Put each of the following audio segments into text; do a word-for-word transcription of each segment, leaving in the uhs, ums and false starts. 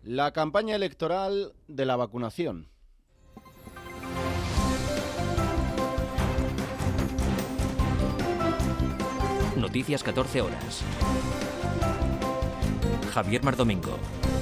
La campaña electoral de la vacunación. Noticias catorce horas. Javier Mardomingo.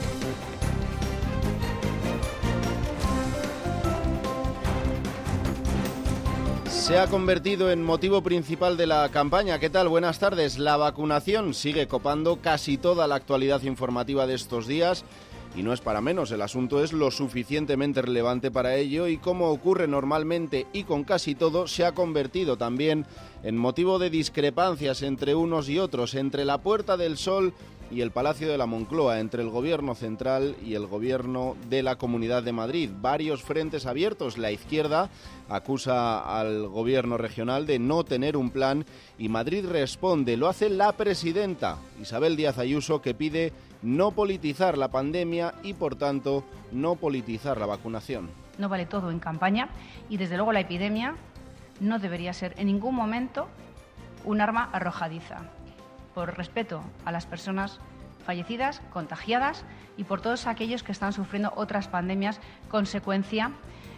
Se ha convertido en motivo principal de la campaña. ¿Qué tal? Buenas tardes. La vacunación sigue copando casi toda la actualidad informativa de estos días. Y no es para menos, el asunto es lo suficientemente relevante para ello y, como ocurre normalmente y con casi todo, se ha convertido también en motivo de discrepancias entre unos y otros, entre la Puerta del Sol y el Palacio de la Moncloa, entre el Gobierno central y el Gobierno de la Comunidad de Madrid. Varios frentes abiertos. La izquierda acusa al Gobierno regional de no tener un plan y Madrid responde. Lo hace la presidenta Isabel Díaz Ayuso, que pide no politizar la pandemia y, por tanto, no politizar la vacunación. No vale todo en campaña y, desde luego, la epidemia no debería ser en ningún momento un arma arrojadiza, por respeto a las personas fallecidas, contagiadas y por todos aquellos que están sufriendo otras pandemias consecuencia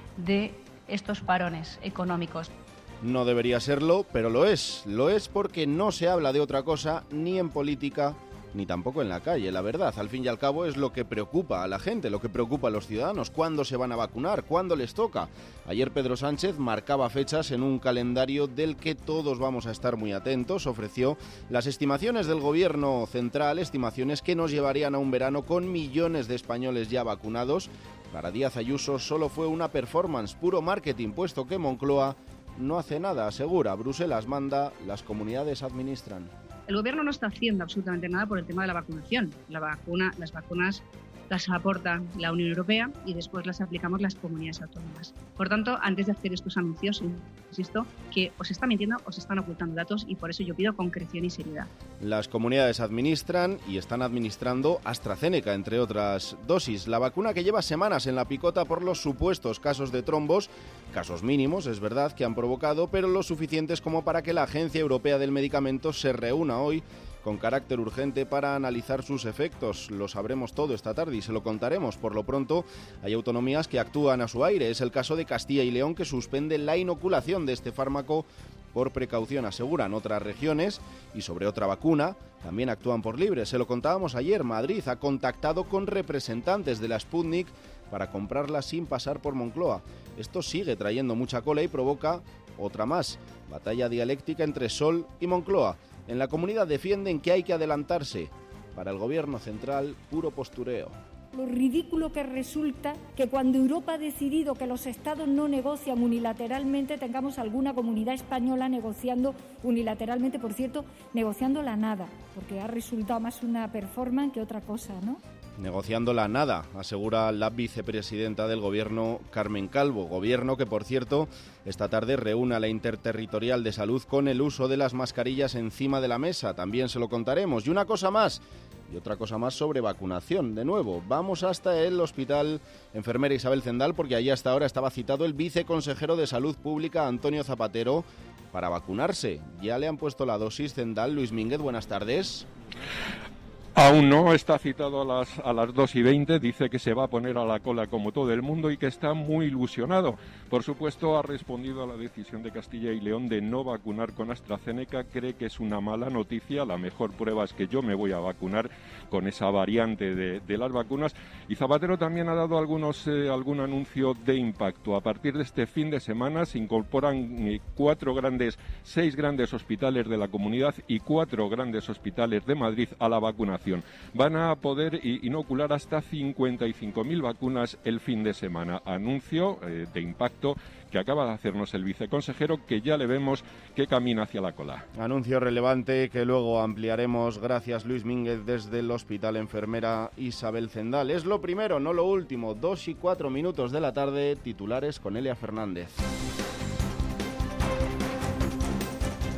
de estos parones económicos. No debería serlo, pero lo es. Lo es porque no se habla de otra cosa ni en política ni tampoco en la calle. La verdad, al fin y al cabo, es lo que preocupa a la gente, lo que preocupa a los ciudadanos. ¿Cuándo se van a vacunar? ¿Cuándo les toca? Ayer Pedro Sánchez marcaba fechas en un calendario del que todos vamos a estar muy atentos. Ofreció las estimaciones del Gobierno central, estimaciones que nos llevarían a un verano con millones de españoles ya vacunados. Para Díaz Ayuso solo fue una performance, puro marketing, puesto que Moncloa no hace nada, asegura. Bruselas manda, las comunidades administran. El Gobierno no está haciendo absolutamente nada por el tema de la vacunación. La vacuna, las vacunas las aporta la Unión Europea y después las aplicamos las comunidades autónomas. Por tanto, antes de hacer estos anuncios, insisto, que os está mintiendo, os están ocultando datos y por eso yo pido concreción y seriedad. Las comunidades administran y están administrando AstraZeneca, entre otras dosis. La vacuna que lleva semanas en la picota por los supuestos casos de trombos, casos mínimos, es verdad, que han provocado, pero lo suficientes como para que la Agencia Europea del Medicamento se reúna hoy con carácter urgente para analizar sus efectos. Lo sabremos todo esta tarde y se lo contaremos. Por lo pronto, hay autonomías que actúan a su aire. Es el caso de Castilla y León, que suspende la inoculación de este fármaco por precaución, aseguran. Otras regiones, y sobre otra vacuna, también actúan por libre. Se lo contábamos ayer. Madrid ha contactado con representantes de la Sputnik para comprarla sin pasar por Moncloa. Esto sigue trayendo mucha cola y provoca otra más. Batalla dialéctica entre Sol y Moncloa. En la comunidad defienden que hay que adelantarse. Para el Gobierno central, puro postureo. Lo ridículo que resulta que cuando Europa ha decidido que los Estados no negocian unilateralmente, tengamos alguna comunidad española negociando unilateralmente, por cierto, negociando la nada, porque ha resultado más una performance que otra cosa, ¿no? Negociando la nada, asegura la vicepresidenta del Gobierno, Carmen Calvo. Gobierno que, por cierto, esta tarde reúne a la Interterritorial de Salud con el uso de las mascarillas encima de la mesa. También se lo contaremos. Y una cosa más, y otra cosa más sobre vacunación. De nuevo, vamos hasta el Hospital Enfermera Isabel Zendal, porque allí hasta ahora estaba citado el viceconsejero de Salud Pública, Antonio Zapatero, para vacunarse. Ya le han puesto la dosis. Zendal, Luis Mínguez, buenas tardes. Aún no, está citado a las, a las dos y veinte, dice que se va a poner a la cola como todo el mundo y que está muy ilusionado. Por supuesto, ha respondido a la decisión de Castilla y León de no vacunar con AstraZeneca, cree que es una mala noticia, la mejor prueba es que yo me voy a vacunar con esa variante de, de las vacunas. Y Zapatero también ha dado algunos, eh, algún anuncio de impacto. A partir de este fin de semana se incorporan eh, cuatro grandes, seis grandes hospitales de la comunidad y cuatro grandes hospitales de Madrid a la vacunación. Van a poder inocular hasta cincuenta y cinco mil vacunas el fin de semana. Anuncio eh, de impacto que acaba de hacernos el viceconsejero, que ya le vemos que camina hacia la cola. Anuncio relevante que luego ampliaremos. Gracias, Luis Mínguez, desde el Hospital Enfermera Isabel Zendal. Es lo primero, no lo último. Dos y cuatro minutos de la tarde, titulares con Elia Fernández.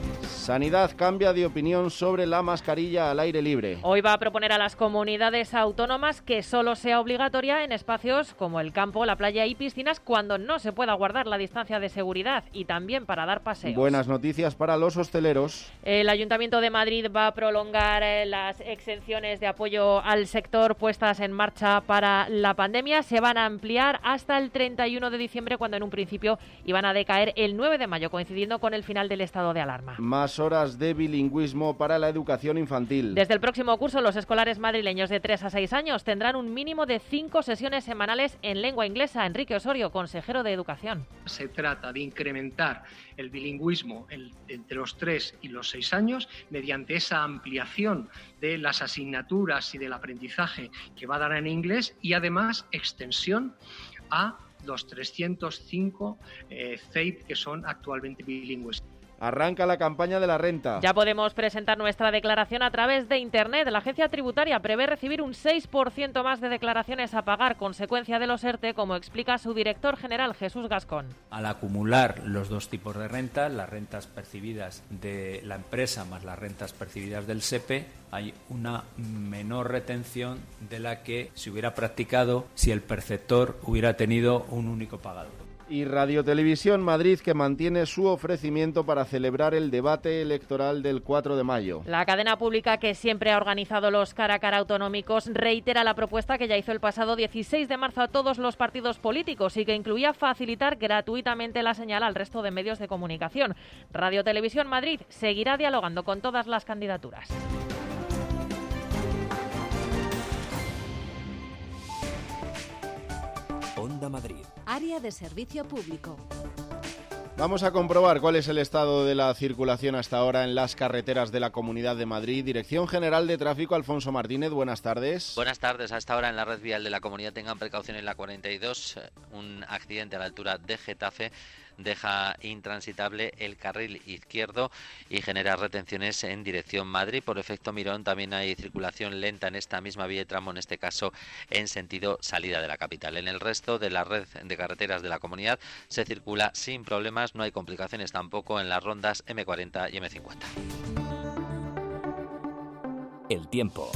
Sanidad cambia de opinión sobre la mascarilla al aire libre. Hoy va a proponer a las comunidades autónomas que solo sea obligatoria en espacios como el campo, la playa y piscinas cuando no se pueda guardar la distancia de seguridad y también para dar paseos. Buenas noticias para los hosteleros. El Ayuntamiento de Madrid va a prolongar eh, las exenciones de apoyo al sector puestas en marcha para la pandemia. Se van a ampliar hasta el treinta y uno de diciembre, cuando en un principio iban a decaer el nueve de mayo, coincidiendo con el final del estado de alarma. Más horas de bilingüismo para la educación infantil. Desde el próximo curso, los escolares madrileños de tres a seis años tendrán un mínimo de cinco sesiones semanales en lengua inglesa. Enrique Osorio, consejero de Educación. Se trata de incrementar el bilingüismo entre los tres y los seis años mediante esa ampliación de las asignaturas y del aprendizaje que va a dar en inglés y además extensión a los trescientos cinco eh, C E I P que son actualmente bilingües. Arranca la campaña de la renta. Ya podemos presentar nuestra declaración a través de Internet. La agencia tributaria prevé recibir un seis por ciento más de declaraciones a pagar, consecuencia de los ERTE, como explica su director general, Jesús Gascón. Al acumular los dos tipos de renta, las rentas percibidas de la empresa más las rentas percibidas del S E P E, hay una menor retención de la que se hubiera practicado si el perceptor hubiera tenido un único pagador. Y Radio Televisión Madrid, que mantiene su ofrecimiento para celebrar el debate electoral del cuatro de mayo. La cadena pública, que siempre ha organizado los cara a cara autonómicos, reitera la propuesta que ya hizo el pasado dieciséis de marzo a todos los partidos políticos y que incluía facilitar gratuitamente la señal al resto de medios de comunicación. Radio Televisión Madrid seguirá dialogando con todas las candidaturas. Onda Madrid. Área de servicio público. Vamos a comprobar cuál es el estado de la circulación hasta ahora en las carreteras de la Comunidad de Madrid. Dirección General de Tráfico, Alfonso Martínez, buenas tardes. Buenas tardes. A esta hora en la red vial de la Comunidad tengan precaución en la cuarenta y dos. Un accidente a la altura de Getafe deja intransitable el carril izquierdo y genera retenciones en dirección Madrid. Por efecto Mirón también hay circulación lenta en esta misma vía y tramo, en este caso en sentido salida de la capital. En el resto de la red de carreteras de la comunidad se circula sin problemas, no hay complicaciones tampoco en las rondas eme cuarenta y eme cincuenta. El tiempo.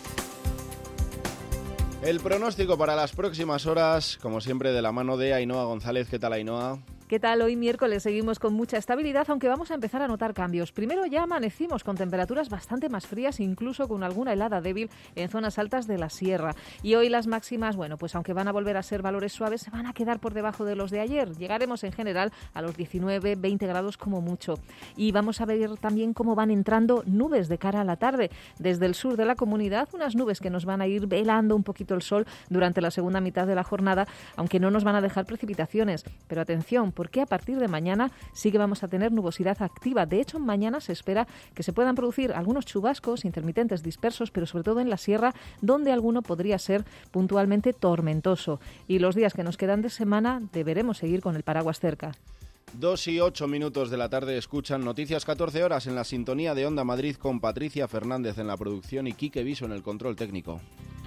El pronóstico para las próximas horas, como siempre, de la mano de Ainhoa González. ¿Qué tal, Ainhoa? ¿Qué tal? Hoy miércoles seguimos con mucha estabilidad, aunque vamos a empezar a notar cambios. Primero ya amanecimos con temperaturas bastante más frías, incluso con alguna helada débil en zonas altas de la sierra. Y hoy las máximas, bueno, pues aunque van a volver a ser valores suaves, se van a quedar por debajo de los de ayer. Llegaremos en general a los diecinueve, veinte grados como mucho. Y vamos a ver también cómo van entrando nubes de cara a la tarde. Desde el sur de la comunidad, unas nubes que nos van a ir velando un poquito el sol durante la segunda mitad de la jornada, aunque no nos van a dejar precipitaciones. Pero atención, porque a partir de mañana sí que vamos a tener nubosidad activa. De hecho, mañana se espera que se puedan producir algunos chubascos intermitentes dispersos, pero sobre todo en la sierra, donde alguno podría ser puntualmente tormentoso. Y los días que nos quedan de semana deberemos seguir con el paraguas cerca. Dos y ocho minutos de la tarde escuchan Noticias catorce horas en la sintonía de Onda Madrid, con Patricia Fernández en la producción y Quique Viso en el control técnico.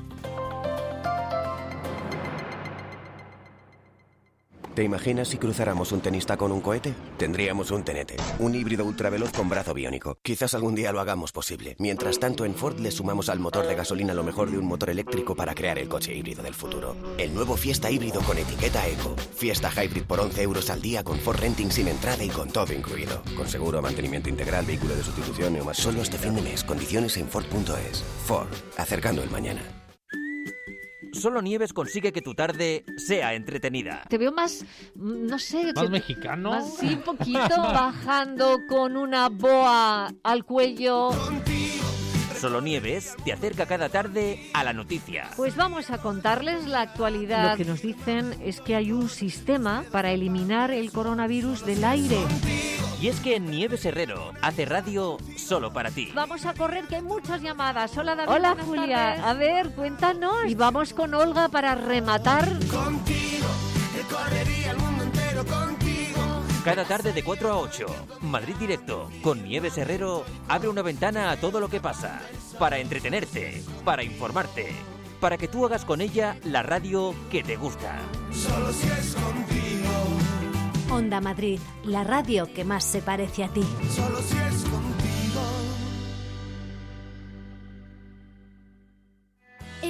¿Te imaginas si cruzáramos un tenista con un cohete? Tendríamos un Tenete, un híbrido ultraveloz con brazo biónico. Quizás algún día lo hagamos posible. Mientras tanto, en Ford le sumamos al motor de gasolina lo mejor de un motor eléctrico para crear el coche híbrido del futuro. El nuevo Fiesta híbrido con etiqueta Eco. Fiesta Hybrid por once euros al día, con Ford Renting sin entrada y con todo incluido. Con seguro, mantenimiento integral, vehículo de sustitución y más. Solo este fin de mes. Condiciones en Ford punto es. Ford, acercando el mañana. Solo Nieves consigue que tu tarde sea entretenida. Te veo más, no sé... ¿Más te, mexicano? Más, sí, un poquito, bajando con una boa al cuello. Solo Nieves te acerca cada tarde a la noticia. Pues vamos a contarles la actualidad. Lo que nos dicen es que hay un sistema para eliminar el coronavirus del aire. Y es que Nieves Herrero hace radio solo para ti. Vamos a correr, que hay muchas llamadas. Hola, David. Hola, Julia. Tardes. A ver, cuéntanos. Y vamos con Olga para rematar. Contigo, que correría el mundo entero contigo. Cada tarde de cuatro a ocho, Madrid Directo, con Nieves Herrero, abre una ventana a todo lo que pasa. Para entretenerte, para informarte, para que tú hagas con ella la radio que te gusta. Solo si es contigo. Onda Madrid, la radio que más se parece a ti. Solo si es contigo.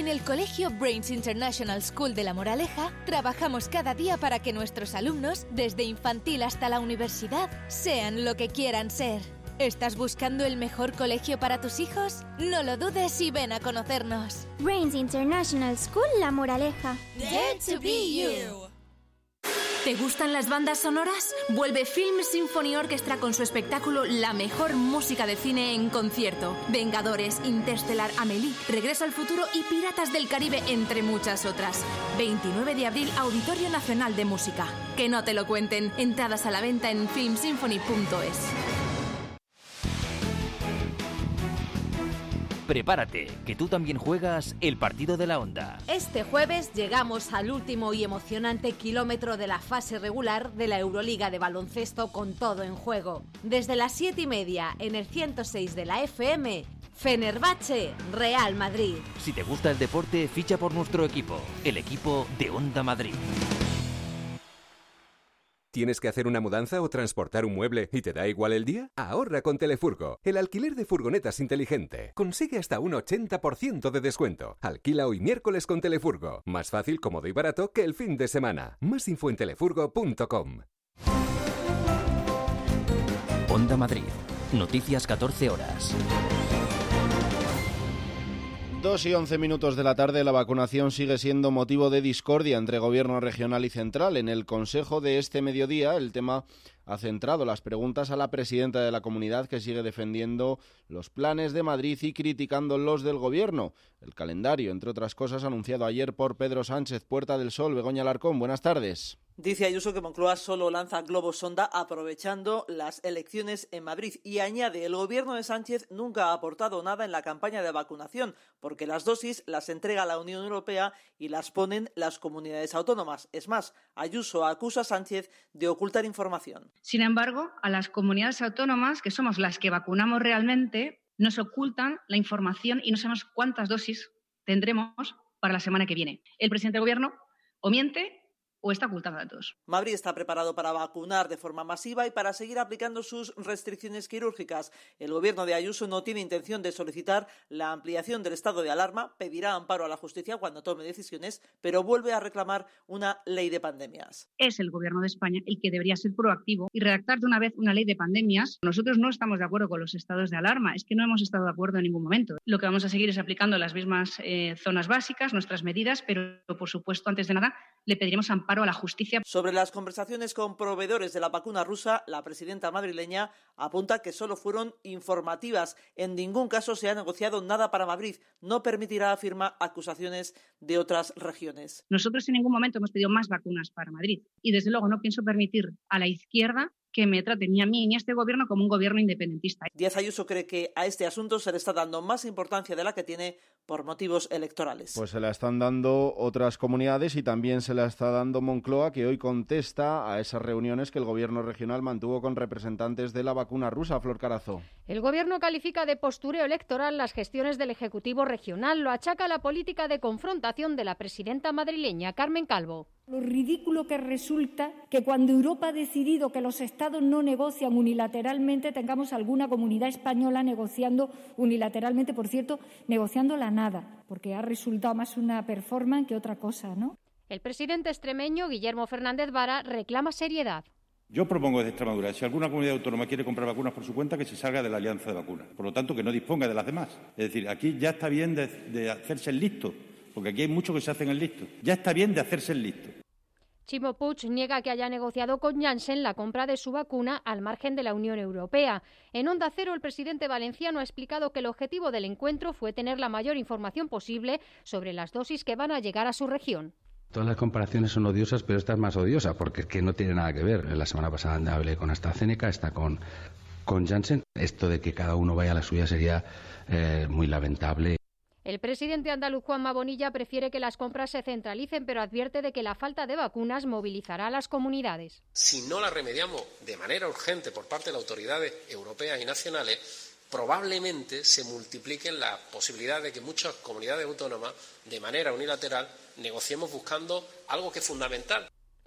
el Colegio Brains International School de La Moraleja trabajamos cada día para que nuestros alumnos, desde infantil hasta la universidad, sean lo que quieran ser. ¿Estás buscando el mejor colegio para tus hijos? No lo dudes y ven a conocernos. Brains International School La Moraleja. Dare to be you. ¿Te gustan las bandas sonoras? Vuelve Film Symphony Orchestra con su espectáculo La mejor música de cine en concierto. Vengadores, Interstellar, Amélie, Regreso al futuro y Piratas del Caribe, entre muchas otras. veintinueve de abril, Auditorio Nacional de Música. Que no te lo cuenten. Entradas a la venta en film symphony punto es. Prepárate, que tú también juegas el partido de la Onda. Este jueves llegamos al último y emocionante kilómetro de la fase regular de la Euroliga de baloncesto con todo en juego. Desde las siete y media en el ciento seis de la F M, Fenerbahce, Real Madrid. Si te gusta el deporte, ficha por nuestro equipo, el equipo de Onda Madrid. ¿Tienes que hacer una mudanza o transportar un mueble y te da igual el día? Ahorra con Telefurgo, el alquiler de furgonetas inteligente. Consigue hasta un ochenta por ciento de descuento. Alquila hoy miércoles con Telefurgo. Más fácil, cómodo y barato que el fin de semana. Más info en telefurgo punto com. Onda Madrid. Noticias catorce horas. Dos y once minutos de la tarde, la vacunación sigue siendo motivo de discordia entre gobierno regional y central. En el consejo de este mediodía, el tema ha centrado las preguntas a la presidenta de la comunidad, que sigue defendiendo los planes de Madrid y criticando los del gobierno. El calendario, entre otras cosas, anunciado ayer por Pedro Sánchez. Puerta del Sol, Begoña Alarcón, buenas tardes. Dice Ayuso que Moncloa solo lanza globos sonda aprovechando las elecciones en Madrid y añade: el gobierno de Sánchez nunca ha aportado nada en la campaña de vacunación porque las dosis las entrega la Unión Europea y las ponen las comunidades autónomas. Es más, Ayuso acusa a Sánchez de ocultar información. Sin embargo, a las comunidades autónomas, que somos las que vacunamos realmente, nos ocultan la información y no sabemos cuántas dosis tendremos para la semana que viene. El presidente del gobierno o miente o está ocultando datos. Madrid está preparado para vacunar de forma masiva y para seguir aplicando sus restricciones quirúrgicas. El gobierno de Ayuso no tiene intención de solicitar la ampliación del estado de alarma, pedirá amparo a la justicia cuando tome decisiones, pero vuelve a reclamar una ley de pandemias. Es el gobierno de España el que debería ser proactivo y redactar de una vez una ley de pandemias. Nosotros no estamos de acuerdo con los estados de alarma, es que no hemos estado de acuerdo en ningún momento. Lo que vamos a seguir es aplicando las mismas eh, zonas básicas, nuestras medidas, pero por supuesto, antes de nada, le pediremos amparo a la justicia. Sobre las conversaciones con proveedores de la vacuna rusa, la presidenta madrileña apunta que solo fueron informativas. En ningún caso se ha negociado nada para Madrid. No permitirá, afirma, acusaciones de otras regiones. Nosotros en ningún momento hemos pedido más vacunas para Madrid y desde luego no pienso permitir a la izquierda que me trate ni a mí ni a este gobierno como un gobierno independentista. Díaz Ayuso cree que a este asunto se le está dando más importancia de la que tiene por motivos electorales. Pues se la están dando otras comunidades y también se la está dando Moncloa, que hoy contesta a esas reuniones que el gobierno regional mantuvo con representantes de la vacuna rusa. Flor Carazo. El gobierno califica de postureo electoral las gestiones del Ejecutivo regional. Lo achaca a la política de confrontación de la presidenta madrileña, Carmen Calvo. Lo ridículo que resulta que cuando Europa ha decidido que los Estados no negocian unilateralmente, tengamos alguna comunidad española negociando unilateralmente, por cierto, negociando la nada, porque ha resultado más una performance que otra cosa, ¿no? El presidente extremeño, Guillermo Fernández Vara, reclama seriedad. Yo propongo desde Extremadura, si alguna comunidad autónoma quiere comprar vacunas por su cuenta, que se salga de la alianza de vacunas. Por lo tanto, que no disponga de las demás. Es decir, aquí ya está bien de, de hacerse el listo, porque aquí hay muchos que se hacen el listo. Ya está bien de hacerse el listo. Ximo Puig niega que haya negociado con Janssen la compra de su vacuna al margen de la Unión Europea. En Onda Cero, el presidente valenciano ha explicado que el objetivo del encuentro fue tener la mayor información posible sobre las dosis que van a llegar a su región. Todas las comparaciones son odiosas, pero esta es más odiosa porque es que no tiene nada que ver. La semana pasada hablé con AstraZeneca, está con, con Janssen. Esto de que cada uno vaya a la suya sería eh, muy lamentable. El presidente andaluz Juanma Bonilla prefiere que las compras se centralicen, pero advierte de que la falta de vacunas movilizará a las comunidades. Si no la remediamos de manera urgente por parte de las autoridades europeas y nacionales, probablemente se multipliquen las posibilidades de que muchas comunidades autónomas, de manera unilateral, negociemos buscando algo que es fundamental.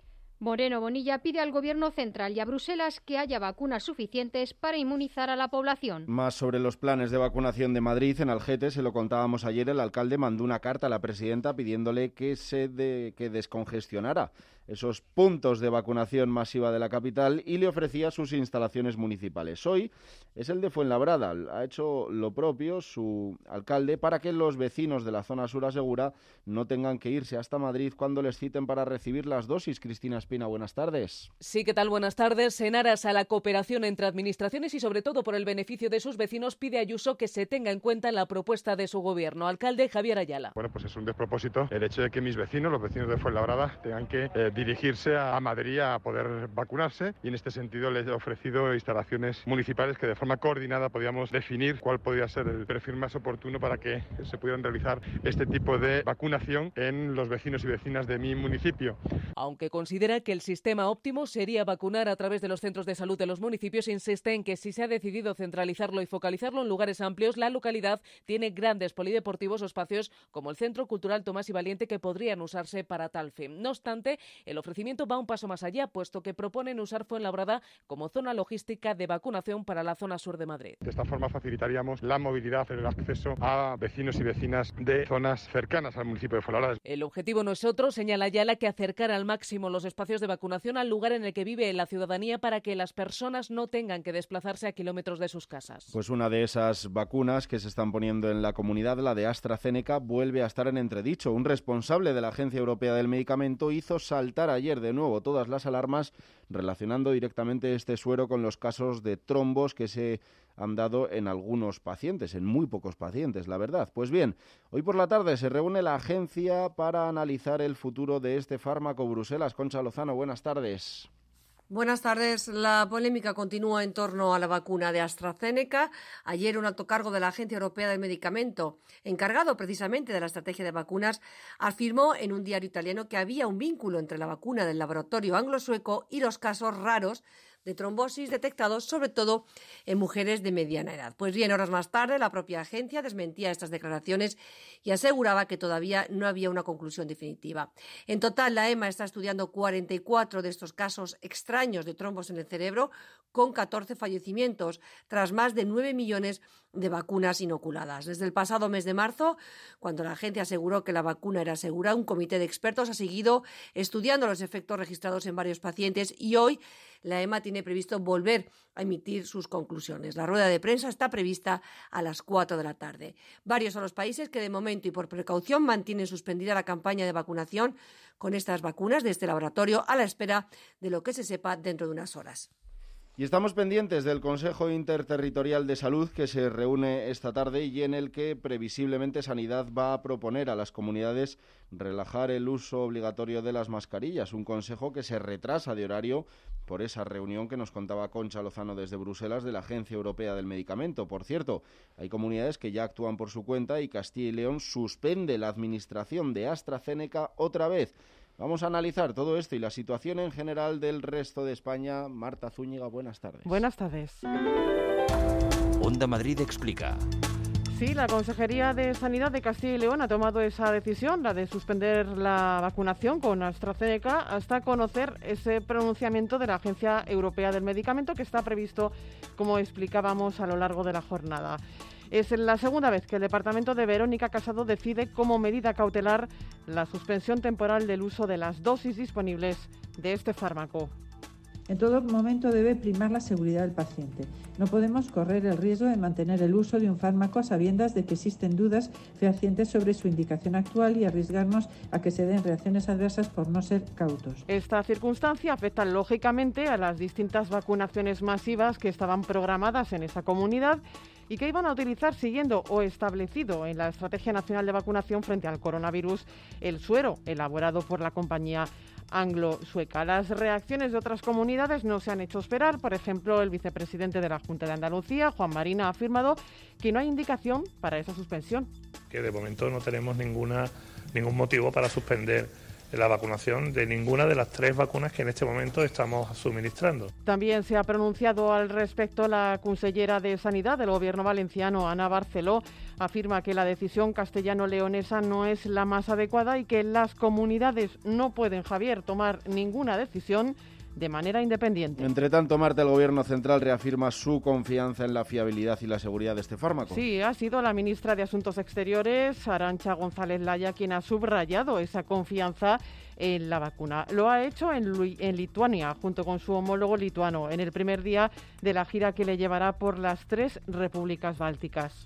Moreno Bonilla pide al Gobierno central y a Bruselas que haya vacunas suficientes para inmunizar a la población. Más sobre los planes de vacunación de Madrid. En Algete, se lo contábamos ayer, el alcalde mandó una carta a la presidenta pidiéndole que se de, que descongestionara esos puntos de vacunación masiva de la capital y le ofrecía sus instalaciones municipales. Hoy es el de Fuenlabrada. Ha hecho lo propio su alcalde para que los vecinos de la zona sur asegura no tengan que irse hasta Madrid cuando les citen para recibir las dosis. Cristina Espina, buenas tardes. Sí, ¿qué tal? Buenas tardes. En aras a la cooperación entre administraciones y sobre todo por el beneficio de sus vecinos, pide Ayuso que se tenga en cuenta en la propuesta de su gobierno. Alcalde Javier Ayala. Bueno, pues es un despropósito el hecho de que mis vecinos, los vecinos de Fuenlabrada, tengan que eh, dirigirse a Madrid a poder vacunarse, y en este sentido les he ofrecido instalaciones municipales que de forma coordinada podíamos definir cuál podría ser el perfil más oportuno para que se pudieran realizar este tipo de vacunación en los vecinos y vecinas de mi municipio. Aunque considera que el sistema óptimo sería vacunar a través de los centros de salud de los municipios, insiste en que si se ha decidido centralizarlo y focalizarlo en lugares amplios, la localidad tiene grandes polideportivos o espacios como el Centro Cultural Tomás y Valiente que podrían usarse para tal fin. No obstante, el ofrecimiento va un paso más allá, puesto que proponen usar Fuenlabrada como zona logística de vacunación para la zona sur de Madrid. De esta forma facilitaríamos la movilidad, el acceso a vecinos y vecinas de zonas cercanas al municipio de Fuenlabrada. El objetivo no es otro, señala Ayala, que acercar al máximo los espacios de vacunación al lugar en el que vive la ciudadanía para que las personas no tengan que desplazarse a kilómetros de sus casas. Pues una de esas vacunas que se están poniendo en la comunidad, la de AstraZeneca, vuelve a estar en entredicho. Un responsable de la Agencia Europea del Medicamento hizo saltar ayer de nuevo todas las alarmas relacionando directamente este suero con los casos de trombos que se han dado en algunos pacientes, en muy pocos pacientes, la verdad. Pues bien, hoy por la tarde se reúne la agencia para analizar el futuro de este fármaco. Bruselas, Concha Lozano, buenas tardes. Buenas tardes. La polémica continúa en torno a la vacuna de AstraZeneca. Ayer un alto cargo de la Agencia Europea del Medicamento, encargado precisamente de la estrategia de vacunas, afirmó en un diario italiano que había un vínculo entre la vacuna del laboratorio anglo-sueco y los casos raros de trombosis detectados sobre todo en mujeres de mediana edad. Pues bien, horas más tarde la propia agencia desmentía estas declaraciones y aseguraba que todavía no había una conclusión definitiva. En total, la EMA está estudiando cuarenta y cuatro de estos casos extraños de trombos en el cerebro, con catorce fallecimientos, tras más de nueve millones de vacunas inoculadas. Desde el pasado mes de marzo, cuando la agencia aseguró que la vacuna era segura, un comité de expertos ha seguido estudiando los efectos registrados en varios pacientes y hoy la EMA tiene previsto volver a emitir sus conclusiones. La rueda de prensa está prevista a las cuatro de la tarde. Varios son los países que de momento y por precaución mantienen suspendida la campaña de vacunación con estas vacunas de este laboratorio a la espera de lo que se sepa dentro de unas horas. Y estamos pendientes del Consejo Interterritorial de Salud que se reúne esta tarde y en el que previsiblemente Sanidad va a proponer a las comunidades relajar el uso obligatorio de las mascarillas. Un consejo que se retrasa de horario por esa reunión que nos contaba Concha Lozano desde Bruselas de la Agencia Europea del Medicamento. Por cierto, hay comunidades que ya actúan por su cuenta y Castilla y León suspende la administración de AstraZeneca otra vez. Vamos a analizar todo esto y la situación en general del resto de España. Marta Zúñiga, buenas tardes. Buenas tardes. Onda Madrid explica. Sí, la Consejería de Sanidad de Castilla y León ha tomado esa decisión, la de suspender la vacunación con AstraZeneca, hasta conocer ese pronunciamiento de la Agencia Europea del Medicamento que está previsto, como explicábamos, a lo largo de la jornada. Es la segunda vez que el departamento de Verónica Casado decide como medida cautelar la suspensión temporal del uso de las dosis disponibles de este fármaco. En todo momento debe primar la seguridad del paciente. No podemos correr el riesgo de mantener el uso de un fármaco a sabiendas de que existen dudas fehacientes sobre su indicación actual y arriesgarnos a que se den reacciones adversas por no ser cautos. Esta circunstancia afecta lógicamente a las distintas vacunaciones masivas que estaban programadas en esa comunidad y que iban a utilizar, siguiendo o establecido en la Estrategia Nacional de Vacunación frente al coronavirus, el suero elaborado por la compañía anglo-sueca. Las reacciones de otras comunidades no se han hecho esperar. Por ejemplo, el vicepresidente de la Junta de Andalucía, Juan Marín, ha afirmado que no hay indicación para esa suspensión. Que de momento no tenemos ninguna ningún motivo para suspender la vacunación de ninguna de las tres vacunas que en este momento estamos suministrando. También se ha pronunciado al respecto la consellera de Sanidad del Gobierno valenciano, Ana Barceló. Afirma que la decisión castellano-leonesa no es la más adecuada y que las comunidades no pueden, Javier, tomar ninguna decisión de manera independiente. Entre tanto, Marta, el Gobierno central reafirma su confianza en la fiabilidad y la seguridad de este fármaco. Sí, ha sido la ministra de Asuntos Exteriores, Arantxa González Laya, quien ha subrayado esa confianza en la vacuna. Lo ha hecho en, Lu- en Lituania, junto con su homólogo lituano, en el primer día de la gira que le llevará por las tres repúblicas bálticas.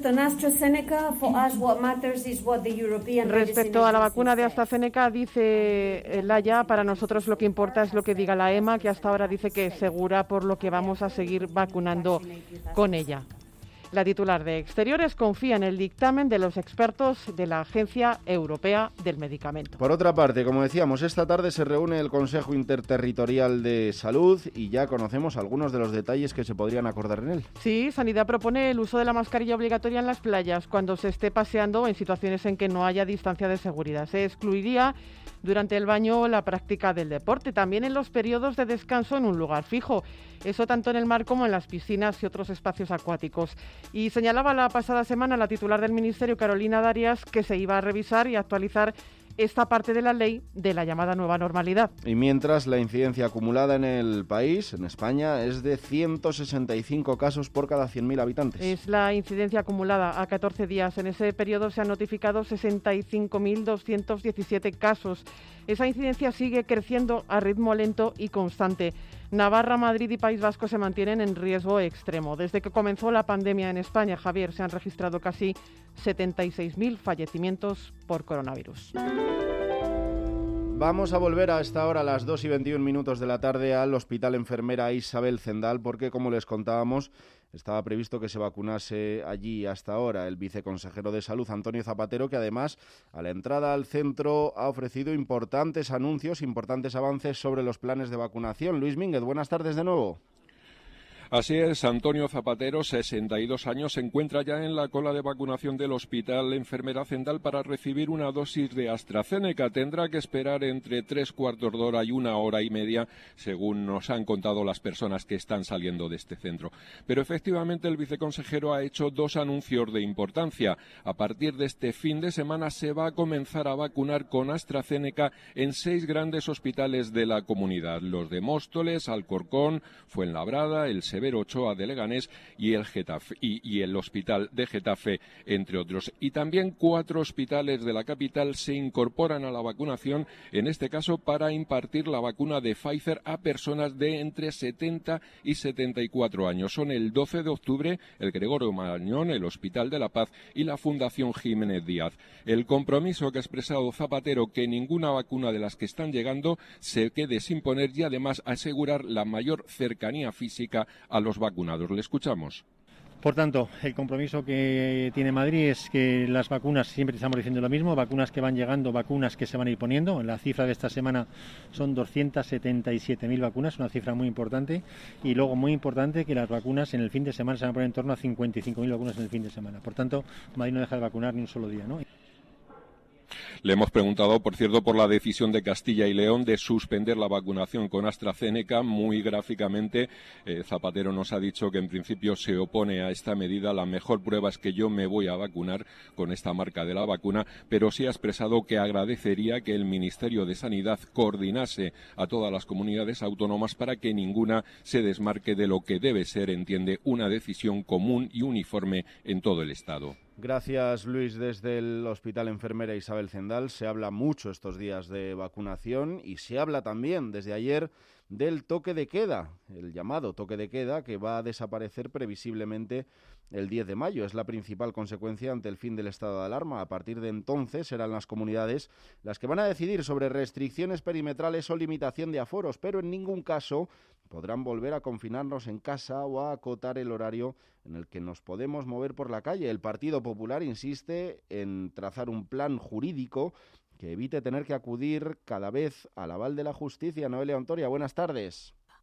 Respecto a la vacuna de AstraZeneca, dice Laya, para nosotros lo que importa es lo que diga la EMA, que hasta ahora dice que es segura, por lo que vamos a seguir vacunando con ella. La titular de Exteriores confía en el dictamen de los expertos de la Agencia Europea del Medicamento. Por otra parte, como decíamos, esta tarde se reúne el Consejo Interterritorial de Salud y ya conocemos algunos de los detalles que se podrían acordar en él. Sí, Sanidad propone el uso de la mascarilla obligatoria en las playas cuando se esté paseando o en situaciones en que no haya distancia de seguridad. Se excluiría durante el baño la práctica del deporte, también en los periodos de descanso en un lugar fijo. Eso tanto en el mar como en las piscinas y otros espacios acuáticos. Y señalaba la pasada semana la titular del Ministerio, Carolina Darias, que se iba a revisar y actualizar esta parte de la ley de la llamada nueva normalidad. Y mientras, la incidencia acumulada en el país, en España, es de ciento sesenta y cinco casos por cada cien mil habitantes. Es la incidencia acumulada a catorce días. En ese periodo se han notificado sesenta y cinco mil doscientos diecisiete casos. Esa incidencia sigue creciendo a ritmo lento y constante. Navarra, Madrid y País Vasco se mantienen en riesgo extremo. Desde que comenzó la pandemia en España, Javier, se han registrado casi setenta y seis mil fallecimientos por coronavirus. Vamos a volver a esta hora, a las dos y veintiún minutos de la tarde, al Hospital Enfermera Isabel Zendal, porque, como les contábamos, estaba previsto que se vacunase allí hasta ahora el viceconsejero de Salud, Antonio Zapatero, que además, a la entrada al centro, ha ofrecido importantes anuncios, importantes avances sobre los planes de vacunación. Luis Mínguez, buenas tardes de nuevo. Así es, Antonio Zapatero, sesenta y dos años, se encuentra ya en la cola de vacunación del Hospital Enfermera Zendal para recibir una dosis de AstraZeneca. Tendrá que esperar entre tres cuartos de hora y una hora y media, según nos han contado las personas que están saliendo de este centro. Pero efectivamente el viceconsejero ha hecho dos anuncios de importancia. A partir de este fin de semana se va a comenzar a vacunar con AstraZeneca en seis grandes hospitales de la comunidad: los de Móstoles, Alcorcón, Fuenlabrada, el Severo Ochoa de Leganés y el Getafe y, y el Hospital de Getafe, entre otros. Y también cuatro hospitales de la capital se incorporan a la vacunación, en este caso para impartir la vacuna de Pfizer a personas de entre setenta y setenta y cuatro años. Son el doce de octubre el Gregorio Marañón, el Hospital de la Paz y la Fundación Jiménez Díaz. El compromiso que ha expresado Zapatero, que ninguna vacuna de las que están llegando se quede sin poner, y además asegurar la mayor cercanía física a los vacunados. Le escuchamos. Por tanto, el compromiso que tiene Madrid es que las vacunas, siempre estamos diciendo lo mismo, vacunas que van llegando, vacunas que se van a ir poniendo. La cifra de esta semana son doscientas setenta y siete mil vacunas, una cifra muy importante. Y luego, muy importante, que las vacunas en el fin de semana se van a poner en torno a cincuenta y cinco mil vacunas en el fin de semana. Por tanto, Madrid no deja de vacunar ni un solo día, ¿no? Le hemos preguntado, por cierto, por la decisión de Castilla y León de suspender la vacunación con AstraZeneca. Muy gráficamente, eh, Zapatero nos ha dicho que en principio se opone a esta medida. La mejor prueba es que yo me voy a vacunar con esta marca de la vacuna, pero sí ha expresado que agradecería que el Ministerio de Sanidad coordinase a todas las comunidades autónomas para que ninguna se desmarque de lo que debe ser, entiende, una decisión común y uniforme en todo el Estado. Gracias, Luis. Desde el Hospital Enfermera Isabel Zendal se habla mucho estos días de vacunación y se habla también desde ayer del toque de queda, el llamado toque de queda, que va a desaparecer previsiblemente el diez de mayo. Es la principal consecuencia ante el fin del estado de alarma. A partir de entonces serán las comunidades las que van a decidir sobre restricciones perimetrales o limitación de aforos, pero en ningún caso podrán volver a confinarnos en casa o a acotar el horario en el que nos podemos mover por la calle. El Partido Popular insiste en trazar un plan jurídico que evite tener que acudir cada vez al aval de la justicia. Noelia Ontoria, buenas tardes.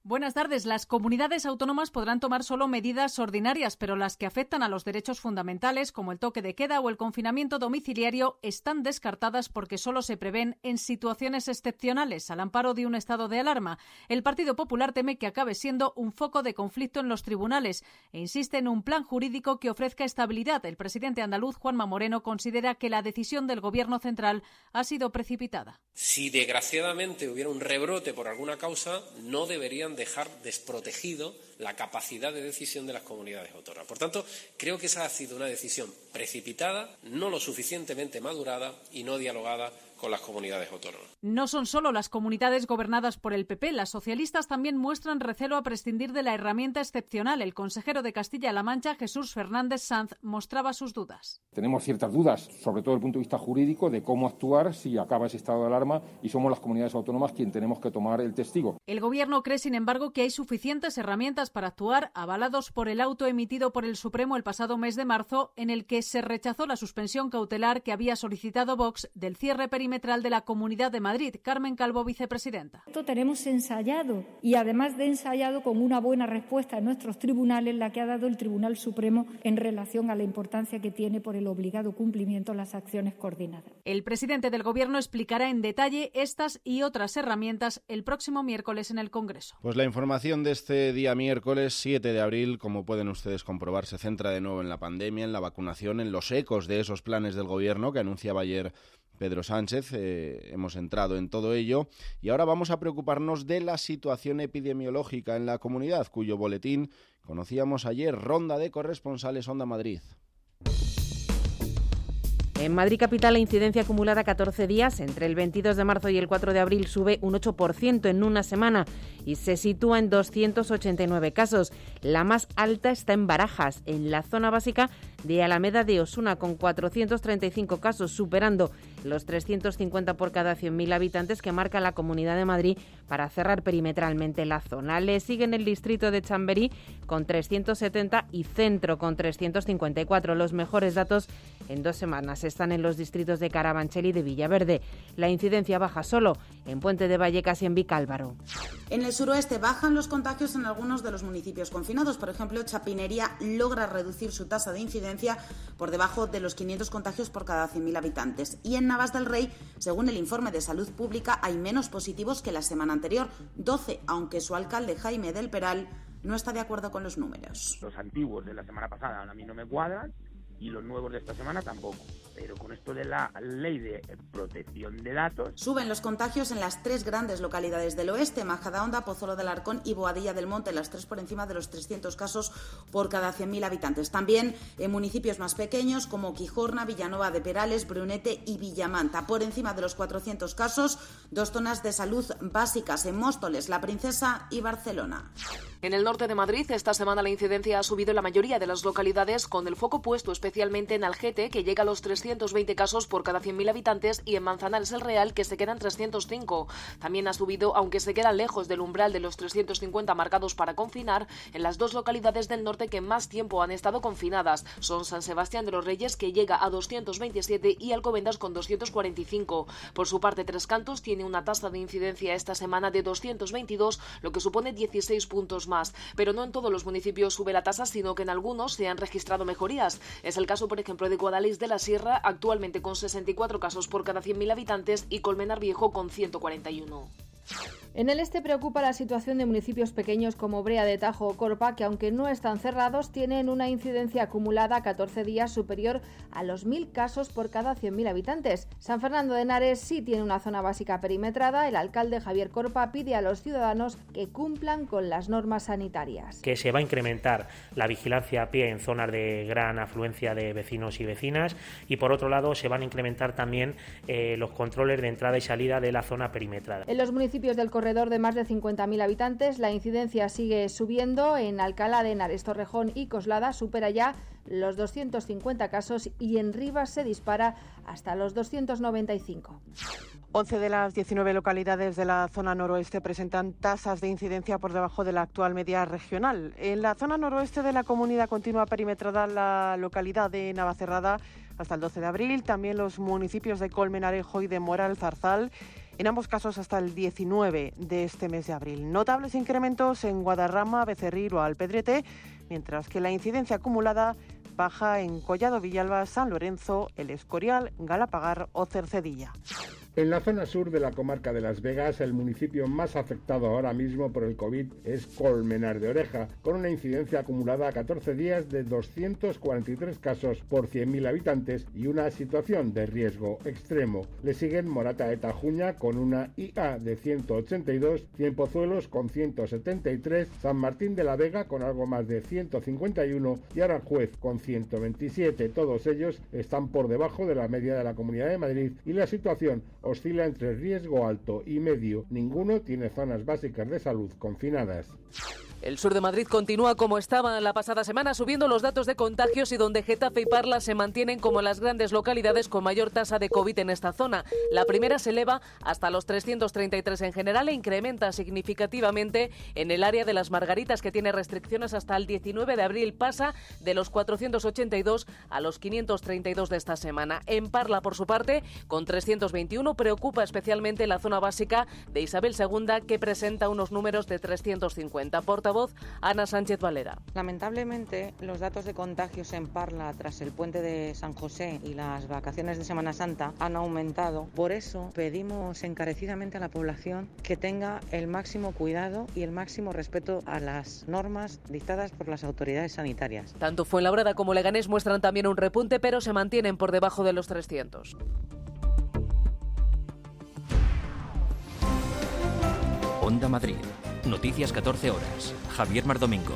Buenas tardes. Las comunidades autónomas podrán tomar solo medidas ordinarias, pero las que afectan a los derechos fundamentales, como el toque de queda o el confinamiento domiciliario, están descartadas porque solo se prevén en situaciones excepcionales, al amparo de un estado de alarma. El Partido Popular teme que acabe siendo un foco de conflicto en los tribunales e insiste en un plan jurídico que ofrezca estabilidad. El presidente andaluz, Juanma Moreno, considera que la decisión del Gobierno central ha sido precipitada. Si desgraciadamente hubiera un rebrote por alguna causa, no deberían dejar desprotegido la capacidad de decisión de las comunidades autónomas. Por tanto, creo que esa ha sido una decisión precipitada, no lo suficientemente madurada y no dialogada con las comunidades autónomas. No son solo las comunidades gobernadas por el P P. Las socialistas también muestran recelo a prescindir de la herramienta excepcional. El consejero de Castilla-La Mancha, Jesús Fernández Sanz, mostraba sus dudas. Tenemos ciertas dudas, sobre todo desde el punto de vista jurídico, de cómo actuar si acaba ese estado de alarma y somos las comunidades autónomas quien tenemos que tomar el testigo. El Gobierno cree, sin embargo, que hay suficientes herramientas para actuar, avalados por el auto emitido por el Supremo el pasado mes de marzo, en el que se rechazó la suspensión cautelar que había solicitado Vox del cierre perimetral de la Comunidad de Madrid. Carmen Calvo, vicepresidenta. Esto tenemos ensayado y además de ensayado con una buena respuesta en nuestros tribunales, la que ha dado el Tribunal Supremo en relación a la importancia que tiene por el obligado cumplimiento las acciones coordinadas. El presidente del Gobierno explicará en detalle estas y otras herramientas el próximo miércoles en el Congreso. Pues la información de este día miércoles siete de abril, como pueden ustedes comprobar, se centra de nuevo en la pandemia, en la vacunación, en los ecos de esos planes del Gobierno que anunciaba ayer Pedro Sánchez. Eh, hemos entrado en todo ello y ahora vamos a preocuparnos de la situación epidemiológica en la comunidad, cuyo boletín conocíamos ayer. Ronda de corresponsales, Onda Madrid. En Madrid capital la incidencia acumulada catorce días, entre el veintidós de marzo y el cuatro de abril sube un ocho por ciento en una semana y se sitúa en doscientos ochenta y nueve casos. La más alta está en Barajas, en la zona básica de Alameda de Osuna, con cuatrocientos treinta y cinco casos, superando los trescientos cincuenta por cada cien mil habitantes que marca la Comunidad de Madrid para cerrar perimetralmente la zona. Le siguen el distrito de Chamberí con trescientos setenta y Centro con trescientos cincuenta y cuatro. Los mejores datos en dos semanas están en los distritos de Carabanchel y de Villaverde. La incidencia baja solo en Puente de Vallecas y en Vicálvaro. En el suroeste bajan los contagios en algunos de los municipios confinados. Por ejemplo, Chapinería logra reducir su tasa de incidencia por debajo de los quinientos contagios por cada cien mil habitantes. Y en Navas del Rey, según el informe de Salud Pública, hay menos positivos que la semana anterior, doce, aunque su alcalde Jaime del Peral no está de acuerdo con los números. Los antiguos de la semana pasada a mí no me cuadran y los nuevos de esta semana tampoco. Pero con esto de la ley de protección de datos... Suben los contagios en las tres grandes localidades del oeste, Majadahonda, Pozuelo del Arcón y Boadilla del Monte, las tres por encima de los trescientos casos por cada cien mil habitantes. También en municipios más pequeños como Quijorna, Villanova de Perales, Brunete y Villamanta. Por encima de los cuatrocientos casos, dos zonas de salud básicas en Móstoles, La Princesa y Barcelona. En el norte de Madrid, esta semana la incidencia ha subido en la mayoría de las localidades, con el foco puesto especialmente en Algete, que llega a los trescientos veinte casos por cada cien mil habitantes, y en Manzanares el Real, que se quedan trescientos cinco. También ha subido, aunque se quedan lejos del umbral de los trescientos cincuenta marcados para confinar, en las dos localidades del norte que más tiempo han estado confinadas. Son San Sebastián de los Reyes, que llega a doscientos veintisiete, y Alcobendas con doscientos cuarenta y cinco. Por su parte, Tres Cantos tiene una tasa de incidencia esta semana de doscientos veintidós, lo que supone dieciséis puntos más. Pero no en todos los municipios sube la tasa, sino que en algunos se han registrado mejorías. Es el caso, por ejemplo, de Guadalix de la Sierra, actualmente con sesenta y cuatro casos por cada cien mil habitantes, y Colmenar Viejo con ciento cuarenta y uno. En el este preocupa la situación de municipios pequeños como Brea de Tajo o Corpa, que aunque no están cerrados, tienen una incidencia acumulada a catorce días superior a los mil casos por cada cien mil habitantes. San Fernando de Henares sí tiene una zona básica perimetrada. El alcalde Javier Corpa pide a los ciudadanos que cumplan con las normas sanitarias. Que se va a incrementar la vigilancia a pie en zonas de gran afluencia de vecinos y vecinas, y por otro lado se van a incrementar también eh, los controles de entrada y salida de la zona perimetrada. En los municipios del corredor de más de cincuenta mil habitantes, la incidencia sigue subiendo. En Alcalá de Henares, Torrejón y Coslada supera ya los doscientos cincuenta casos, y en Rivas se dispara hasta los doscientos noventa y cinco. once de las diecinueve localidades de la zona noroeste presentan tasas de incidencia por debajo de la actual media regional. En la zona noroeste de la comunidad continúa perimetrada la localidad de Navacerrada hasta el doce de abril, también los municipios de Colmenarejo y de Mora el Zarzal. en ambos casos hasta el diecinueve de este mes de abril. Notables incrementos en Guadarrama, Becerril o Alpedrete, mientras que la incidencia acumulada baja en Collado Villalba, San Lorenzo, El Escorial, Galapagar o Cercedilla. En la zona sur de la comarca de Las Vegas, el municipio más afectado ahora mismo por el COVID es Colmenar de Oreja, con una incidencia acumulada a catorce días de doscientos cuarenta y tres casos por cien mil habitantes y una situación de riesgo extremo. Le siguen Morata de Tajuña con una I A de ciento ochenta y dos, Cienpozuelos con ciento setenta y tres, San Martín de la Vega con algo más de ciento cincuenta y uno y Aranjuez con ciento veintisiete. Todos ellos están por debajo de la media de la Comunidad de Madrid y la situación oscila entre riesgo alto y medio. Ninguno tiene zonas básicas de salud confinadas. El sur de Madrid continúa como estaba la pasada semana, subiendo los datos de contagios y donde Getafe y Parla se mantienen como las grandes localidades con mayor tasa de COVID en esta zona. La primera se eleva hasta los trescientos treinta y tres en general e incrementa significativamente en el área de las Margaritas, que tiene restricciones hasta el diecinueve de abril. Pasa de los cuatrocientos ochenta y dos a los quinientos treinta y dos de esta semana. En Parla, por su parte, con trescientos veintiuno, preocupa especialmente la zona básica de Isabel segunda, que presenta unos números de trescientos cincuenta. Portavoz Ana Sánchez Valera. Lamentablemente, los datos de contagios en Parla tras el puente de San José y las vacaciones de Semana Santa han aumentado. Por eso pedimos encarecidamente a la población que tenga el máximo cuidado y el máximo respeto a las normas dictadas por las autoridades sanitarias. Tanto Fuenlabrada como Leganés muestran también un repunte, pero se mantienen por debajo de los trescientos. Onda Madrid. Noticias catorce horas. Javier Mardomingo.